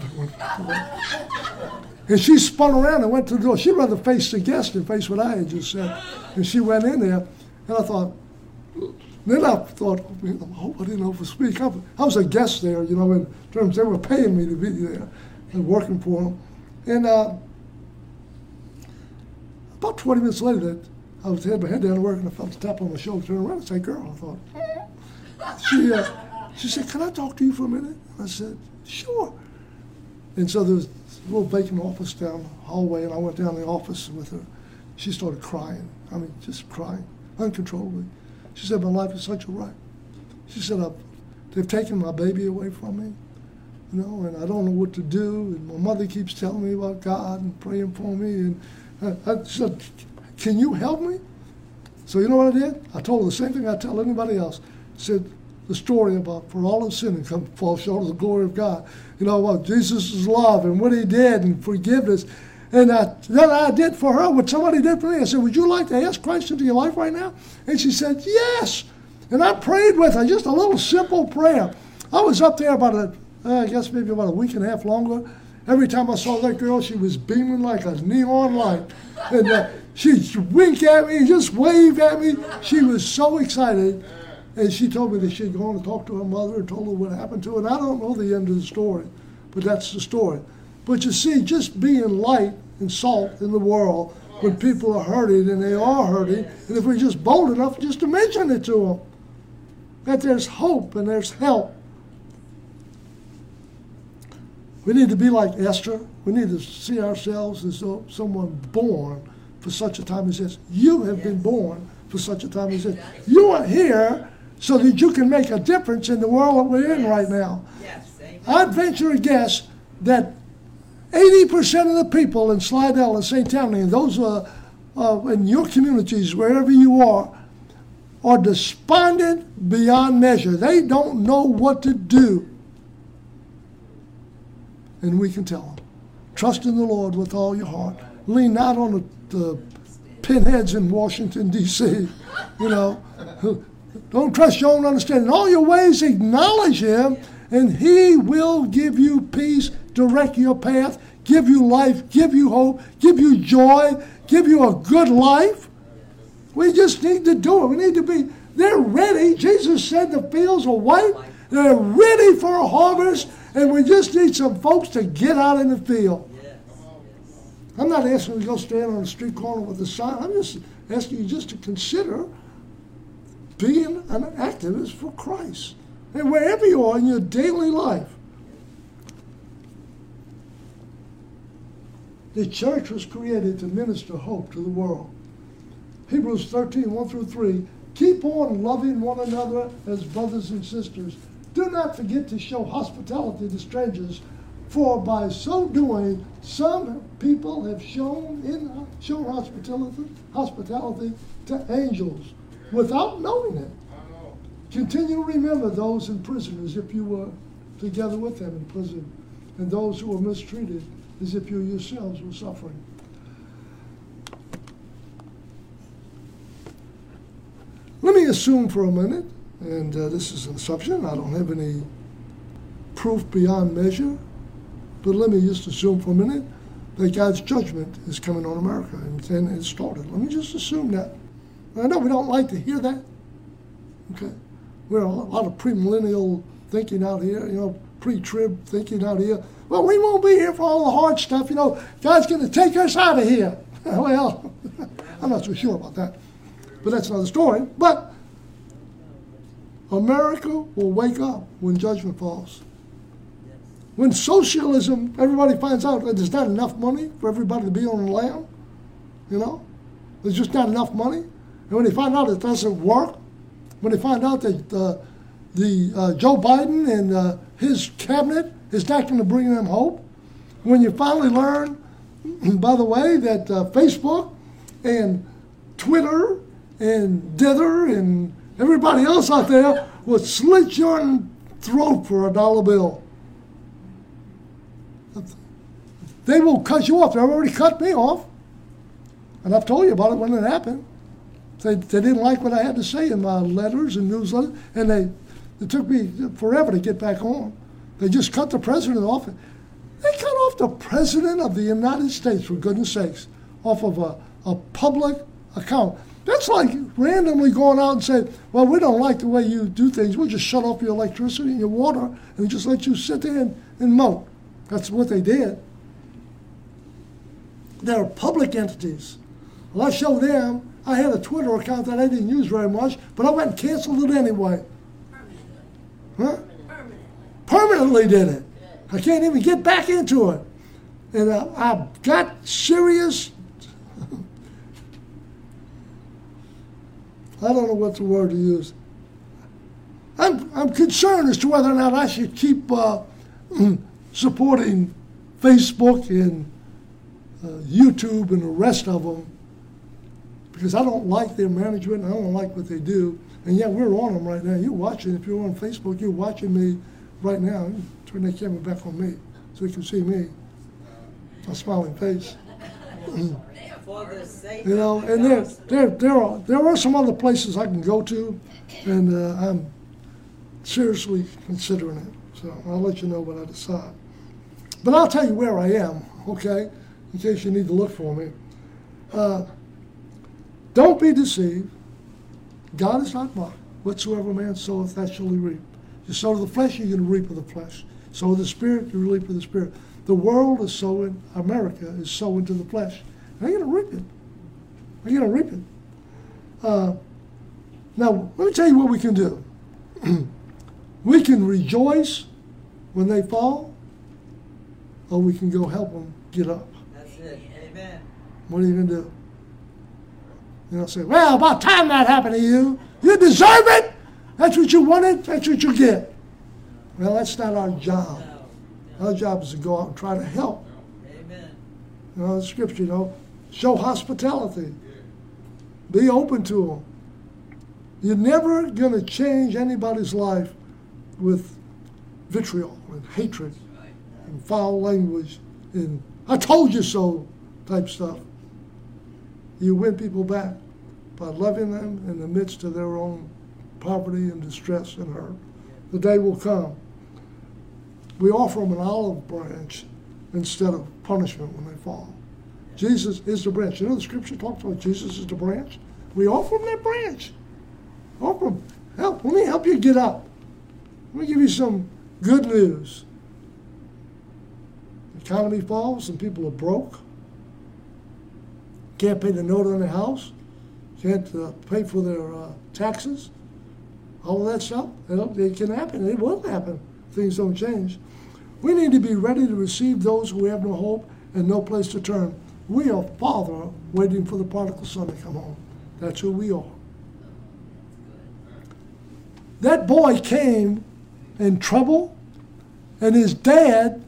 Speaker 2: and she spun around and went to the door. She'd rather face the guest than face what I had just said. And she went in there, and I thought, then I thought, I hope I didn't overspeak. I, I was a guest there, you know, in terms they were paying me to be there and working for them. And uh, about twenty minutes later, I was had my head down working, and I felt the tap on my shoulder, turned around and said, girl, I thought, she, uh, she said, can I talk to you for a minute? And I said, sure. And so there was a little vacant office down the hallway, and I went down to the office with her. She started crying. I mean, just crying, uncontrollably. She said, my life is such a wreck. She said, I've, they've taken my baby away from me, you know, and I don't know what to do. And my mother keeps telling me about God and praying for me. And I, I said, can you help me? So you know what I did? I told her the same thing I tell anybody else. I said the story about for all of sin and come fall short of the glory of God. You know, about Jesus' love and what he did and forgiveness. And I, then I did for her what somebody did for me. I said, would you like to ask Christ into your life right now? And she said, yes. And I prayed with her, just a little simple prayer. I was up there about a, uh, I guess maybe about a week and a half longer. Every time I saw that girl, she was beaming like a neon light. And uh, she'd wink at me, just wave at me. She was so excited. And she told me that she'd gone to talk to her mother and told her what happened to her. And I don't know the end of the story, but that's the story. But you see, just being light and salt in the world when people are hurting, and they are hurting, and if we're just bold enough just to mention it to them, that there's hope and there's help. We need to be like Esther. We need to see ourselves as though someone born for such a time as this. You have been born for such a time as this. You are here so that you can make a difference in the world that we're in right now. I'd venture a guess that eighty percent of the people in Slidell and Saint Tammany, and those uh, uh, in your communities, wherever you are, are despondent beyond measure. They don't know what to do. And we can tell them, trust in the Lord with all your heart. Lean not on the, the pinheads in Washington, D C You know, don't trust your own understanding. In all your ways acknowledge him, and he will give you peace, direct your path, give you life, give you hope, give you joy, give you a good life. We just need to do it. We need to be, they're ready. Jesus said the fields are white. They're ready for a harvest, and we just need some folks to get out in the field. I'm not asking you to go stand on the street corner with a sign. I'm just asking you just to consider being an activist for Christ. And wherever you are in your daily life, the church was created to minister hope to the world. Hebrews thirteen, one through three, keep on loving one another as brothers and sisters. Do not forget to show hospitality to strangers, for by so doing, some people have shown in shown hospitality, hospitality to angels without knowing it. Continue to remember those in prison as if you were together with them in prison, and those who were mistreated as if you yourselves were suffering. Let me assume for a minute, and uh, this is an assumption, I don't have any proof beyond measure, but let me just assume for a minute that God's judgment is coming on America, and then it started. Let me just assume that. I know we don't like to hear that. Okay. We're a lot of premillennial thinking out here, you know, pre-trib thinking out here. Well, we won't be here for all the hard stuff, you know. God's going to take us out of here. Well, I'm not so sure about that. But that's another story. But America will wake up when judgment falls. When socialism, everybody finds out that there's not enough money for everybody to be on the land, you know. There's just not enough money. And when they find out it doesn't work, when they find out that uh, the uh, Joe Biden and uh, his cabinet is not going to bring them hope, when you finally learn, by the way, that uh, Facebook and Twitter and Dither and everybody else out there will slit your throat for a dollar bill. They will cut you off. They've already cut me off. And I've told you about it when it happened. They, they didn't like what I had to say in my letters and newsletters, and they it took me forever to get back on. They just cut the president off. They cut off the president of the United States, for goodness sakes, off of a, a public account. That's like randomly going out and saying, well, we don't like the way you do things. We'll just shut off your electricity and your water and just let you sit there and, and mope. That's what they did. They're public entities. Well, I showed them. I had a Twitter account that I didn't use very much, but I went and canceled it anyway. Huh? Permanently did it. I can't even get back into it. And uh, I've got serious, I don't know what the word to use. I'm, I'm concerned as to whether or not I should keep uh, supporting Facebook and uh, YouTube and the rest of them, because I don't like their management, and I don't like what they do. And yet we're on them right now. You're watching, if you're on Facebook, you're watching me right now. Turn that camera back on me so you can see me, my smiling face. You know, and there, there, there are there are some other places I can go to, and uh, I'm seriously considering it. So I'll let you know when I decide. But I'll tell you where I am, okay, in case you need to look for me. Uh, don't be deceived. God is not mocked. Whatsoever man soweth, that shall he reap. You sow to the flesh, you're going to reap of the flesh. Sow to the spirit, you reap of the spirit. The world is sowing, America is sowing to the flesh. They're going to reap it. They're going to reap it. Uh, now, let me tell you what we can do. We can rejoice when they fall, or we can go help them get up.
Speaker 7: That's it. Amen.
Speaker 2: What are you going to do? You know, say, well, about time that happened to you. You deserve it. That's what you wanted. That's what you get. Well, that's not our job. Our job is to go out and try to help.
Speaker 7: Amen.
Speaker 2: You know, the scripture, you know, show hospitality. Be open to them. You're never going to change anybody's life with vitriol and hatred and foul language and I told you so type stuff. You win people back by loving them in the midst of their own poverty and distress and hurt. The day will come. We offer them an olive branch instead of punishment when they fall. Jesus is the branch. You know the scripture talks about Jesus is the branch? We offer them that branch. Offer them, help. Let me help you get up. Let me give you some good news. The economy falls and people are broke. Can't pay the note on their house. Can't uh, pay for their uh, taxes. All of that stuff. It can happen. It will happen. Things don't change. We need to be ready to receive those who have no hope and no place to turn. We are Father waiting for the prodigal son to come home. That's who we are. That boy came in trouble, and his dad,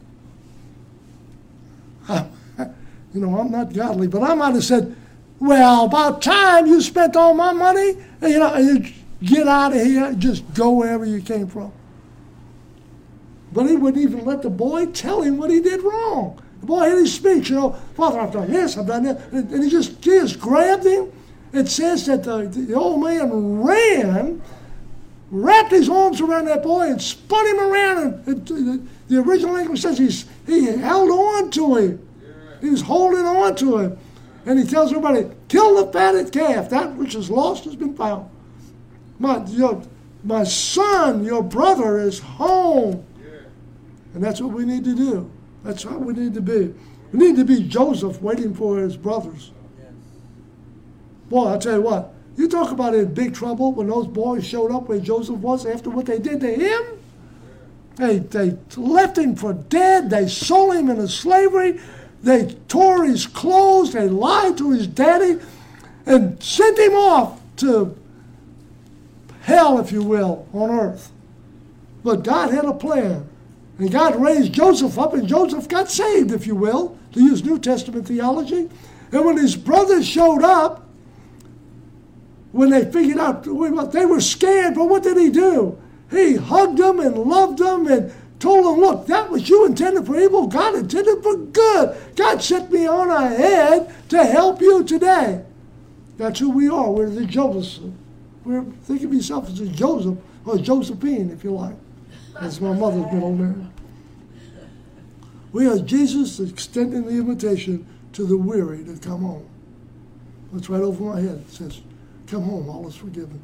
Speaker 2: you know, I'm not godly, but I might have said, well, about time you spent all my money, you know, you get out of here, just go wherever you came from. But he wouldn't even let the boy tell him what he did wrong. The boy had his speech, you know, Father, I've done this, I've done that. And he just, he just grabbed him. It says that the, the old man ran, wrapped his arms around that boy and spun him around. And the, the original language says he's, he held on to him. He was holding on to him. And he tells everybody, kill the fatted calf. That which is lost has been found. My, your, my son, your brother is home. And that's what we need to do. That's how we need to be. We need to be Joseph waiting for his brothers. Boy, I'll tell you what. You talk about in big trouble when those boys showed up where Joseph was after what they did to him. They, they left him for dead. They sold him into slavery. They tore his clothes. They lied to his daddy and sent him off to hell, if you will, on earth. But God had a plan. And God raised Joseph up, and Joseph got saved, if you will, to use New Testament theology. And when his brothers showed up, when they figured out, they were scared, but what did he do? He hugged them and loved them and told them, look, that was you intended for evil, God intended for good. God sent me on ahead to help you today. That's who we are. We're the Josephs. We're, think of yourself as a Joseph, or Josephine, if you like. That's my mother's middle name. We are Jesus extending the invitation to the weary to come home. That's right over my head. It says, come home, all is forgiven.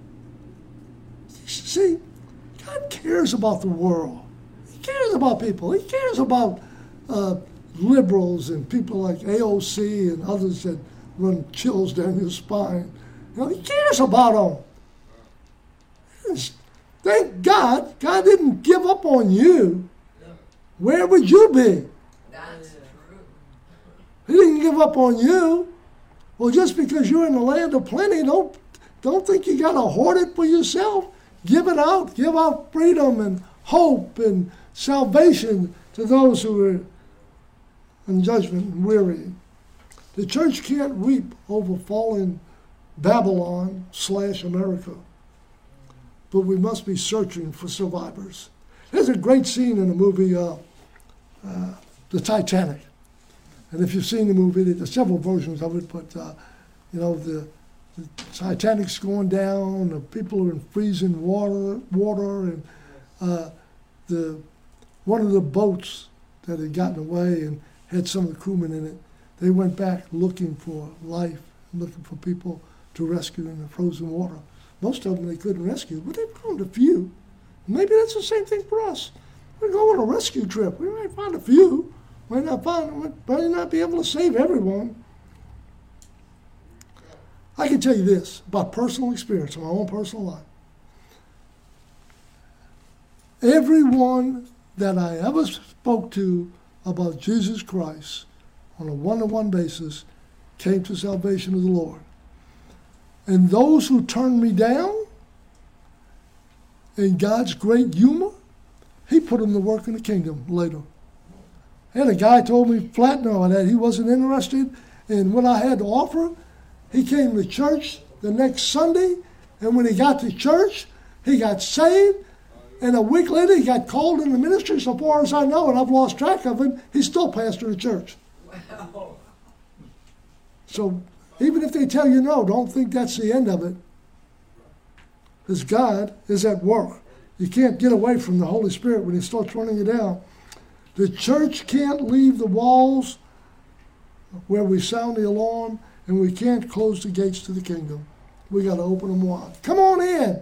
Speaker 2: See, God cares about the world. He cares about people. He cares about uh, liberals and people like A O C and others that run chills down your spine. You know, he cares about them. Thank God, God didn't give up on you. Where would you be?
Speaker 7: That's true.
Speaker 2: He didn't give up on you. Well, just because you're in the land of plenty, don't, don't think you got to hoard it for yourself. Give it out. Give out freedom and hope and salvation to those who are in judgment and weary. The church can't weep over fallen Babylon slash America. But we must be searching for survivors. There's a great scene in the movie uh, uh, The Titanic. And if you've seen the movie, there's several versions of it, but, uh, you know, the, the Titanic's going down, the people are in freezing water, water, and uh, the one of the boats that had gotten away and had some of the crewmen in it, they went back looking for life, looking for people to rescue in the frozen water. Most of them they couldn't rescue, but they found a few. Maybe that's the same thing for us. We're going on a rescue trip. We might find a few. Might not find, might not be able to save everyone. I can tell you this about personal experience in my own personal life. Everyone that I ever spoke to about Jesus Christ on a one-to-one basis came to salvation of the Lord. And those who turned me down, in God's great humor, he put them to work in the kingdom later. And a guy told me flat no that he wasn't interested in what I had to offer. He came to church the next Sunday, and when he got to church, he got saved. And a week later, he got called in the ministry. So far as I know, and I've lost track of him, he's still pastor of the church. Wow. So even if they tell you no, don't think that's the end of it. Because God is at work. You can't get away from the Holy Spirit when he starts running you down. The church can't leave the walls where we sound the alarm, and we can't close the gates to the kingdom. We got to open them wide. Come on in.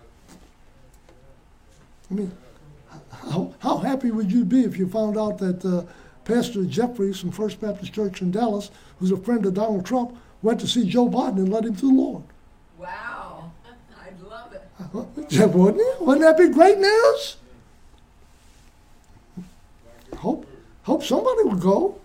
Speaker 2: I mean, how, how happy would you be if you found out that uh, Pastor Jeffries from First Baptist Church in Dallas, who's a friend of Donald Trump, went to see Joe Biden and led him to the Lord?
Speaker 6: Wow. I'd love it.
Speaker 2: Wouldn't it? Wouldn't that be great news? Hope, hope somebody will go.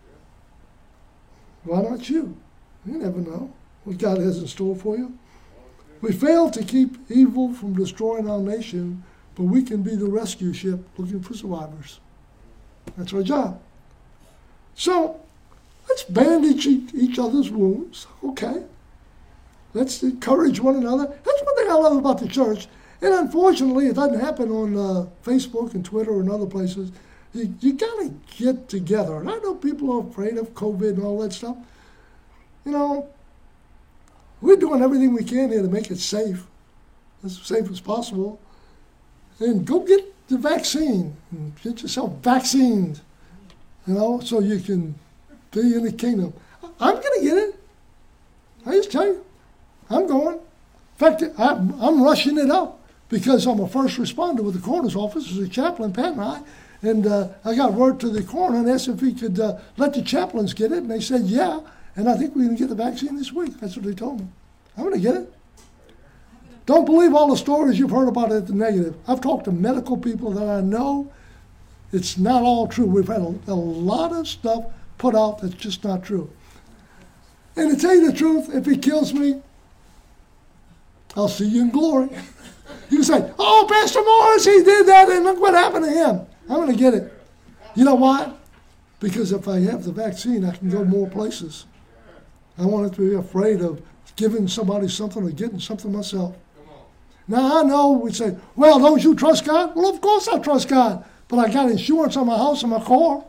Speaker 2: Why not you? You never know what God has in store for you. We fail to keep evil from destroying our nation, but we can be the rescue ship looking for survivors. That's our job. So let's bandage each other's wounds, okay? Let's encourage one another. That's one thing I love about the church. And unfortunately, it doesn't happen on uh, Facebook and Twitter and other places. You, you got to get together. And I know people are afraid of COVID and all that stuff. You know, we're doing everything we can here to make it safe, as safe as possible. And go get the vaccine. And get yourself vaccinated, you know, so you can be in the kingdom. I'm going to get it. I just tell you, I'm going. In fact, I'm, I'm rushing it up because I'm a first responder with the coroner's office as a chaplain, Pat and I. And uh, I got word to the coroner and asked if he could uh, let the chaplains get it. And they said, yeah. And I think we're going to get the vaccine this week. That's what they told me. I'm going to get it. Don't believe all the stories you've heard about it, the negative. I've talked to medical people that I know. It's not all true. We've had a, a lot of stuff put out that's just not true. And to tell you the truth, if he kills me, I'll see you in glory. You can say, oh, Pastor Morris, he did that, and look what happened to him. I'm going to get it. You know why? Because if I have the vaccine, I can go more places. I want it to be afraid of giving somebody something or getting something myself. Now, I know we say, well, don't you trust God? Well, of course I trust God. But I got insurance on my house and my car.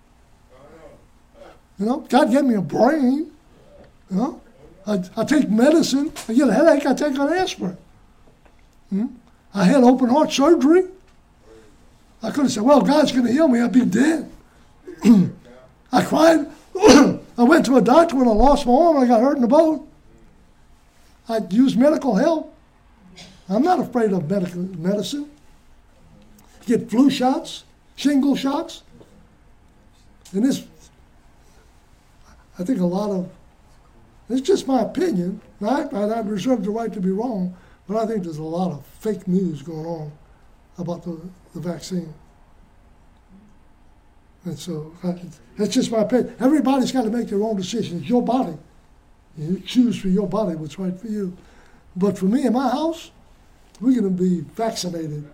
Speaker 2: You know, God gave me a brain. You know, I, I take medicine. I get a headache, I take an aspirin. Hmm? I had open heart surgery. I could have said, well, God's going to heal me. I'd be dead. I cried. I went to a doctor when I lost my arm. I got hurt in the boat. I used medical help. I'm not afraid of medical medicine. Get flu shots, shingle shots. And this, I think a lot of, it's just my opinion. I, I reserve the right to be wrong, but I think there's a lot of fake news going on about the, the vaccine. And so I, that's just my opinion. Everybody's got to make their own decision. It's your body. You choose for your body what's right for you. But for me in my house, we're going to be vaccinated.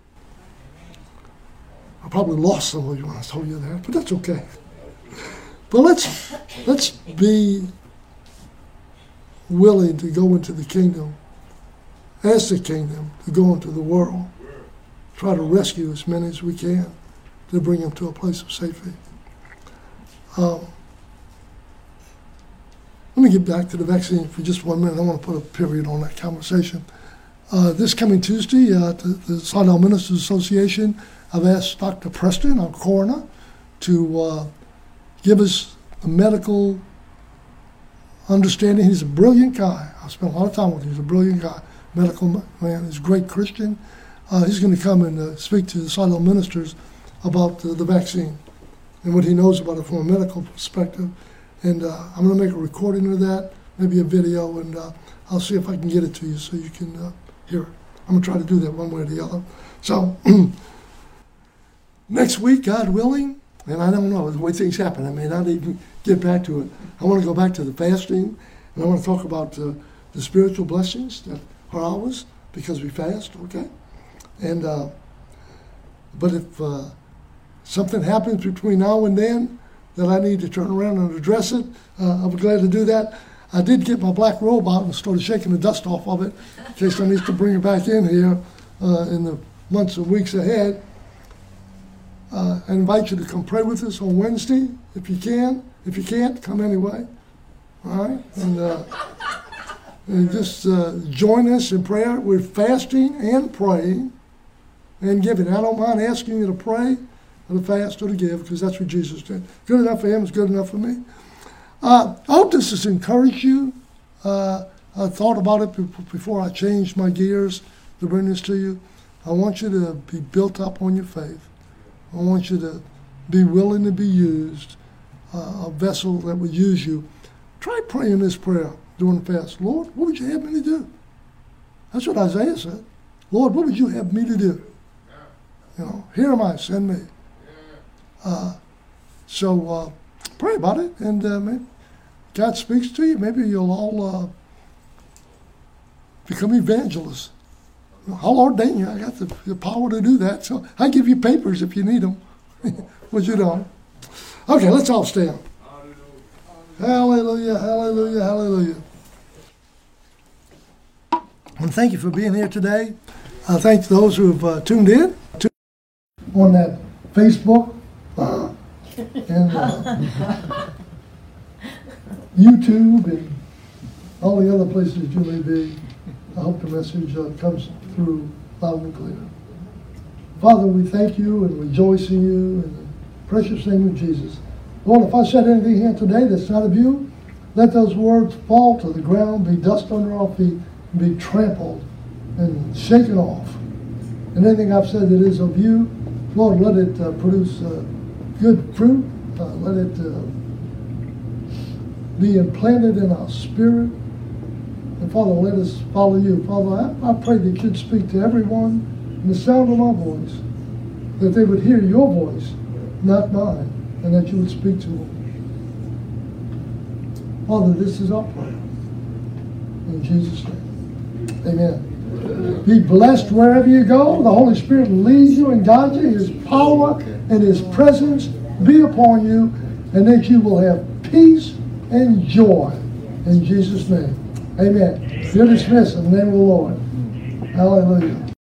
Speaker 2: I probably lost some of you when I told you that, but that's okay. But let's let's be willing to go into the kingdom, as the kingdom, to go into the world, try to rescue as many as we can, to bring them to a place of safety. Um, let me get back to the vaccine for just one minute. I want to put a period on that conversation. Uh, this coming Tuesday, uh, the, the Slidell Ministers Association, I've asked Doctor Preston, our coroner, to uh, give us a medical understanding. He's a brilliant guy. I spent a lot of time with him. He's a brilliant guy, medical man. He's a great Christian. Uh, he's going to come and uh, speak to the Slidell ministers about uh, the vaccine and what he knows about it from a medical perspective. And uh, I'm going to make a recording of that, maybe a video, and uh, I'll see if I can get it to you so you can uh, hear it. I'm going to try to do that one way or the other. So next week, God willing, and I don't know, the way things happen, I may not even get back to it. I want to go back to the fasting, and I want to talk about uh, the spiritual blessings that are ours because we fast, okay? And uh, but if uh, something happens between now and then that I need to turn around and address it, uh, I'll be glad to do that. I did get my black robe out and started shaking the dust off of it in case I need to bring it back in here uh, in the months and weeks ahead. Uh, I invite you to come pray with us on Wednesday if you can. If you can't, come anyway. All right? And, uh, and just uh, join us in prayer. We're fasting and praying and giving. I don't mind asking you to pray or to fast or to give because that's what Jesus did. Good enough for him is good enough for me. Uh, I hope this has encouraged you. Uh, I thought about it before I changed my gears to bring this to you. I want you to be built up on your faith. I want you to be willing to be used, uh, a vessel that would use you. Try praying this prayer during the fast. Lord, what would you have me to do? That's what Isaiah said. Lord, what would you have me to do? You know, here am I, send me. Uh, so uh, pray about it, and uh, maybe God speaks to you. Maybe you'll all uh, become evangelists. I'll ordain you. I got the, the power to do that. So I give you papers if you need them. But you don't. Okay, let's all stand. Hallelujah, hallelujah, hallelujah. And thank you for being here today. I thank those who have uh, tuned in on that Facebook uh, and uh, YouTube and all the other places you may be. I hope the message uh, comes through loud and clear. Father, we thank you and rejoice in you in the precious name of Jesus. Lord, if I said anything here today that's not of you, let those words fall to the ground, be dust under our feet, and be trampled and shaken off. And anything I've said that is of you, Lord, let it uh, produce uh, good fruit. Uh, let it uh, be implanted in our spirit. And Father, let us follow you. Father, I, I pray that you'd speak to everyone in the sound of my voice, that they would hear your voice, not mine, and that you would speak to them. Father, this is our prayer. In Jesus' name, amen. Be blessed wherever you go. The Holy Spirit leads you and guides you. His power and His presence be upon you, and that you will have peace and joy. In Jesus' name, amen. You're dismissed in the name of the Lord. Hallelujah.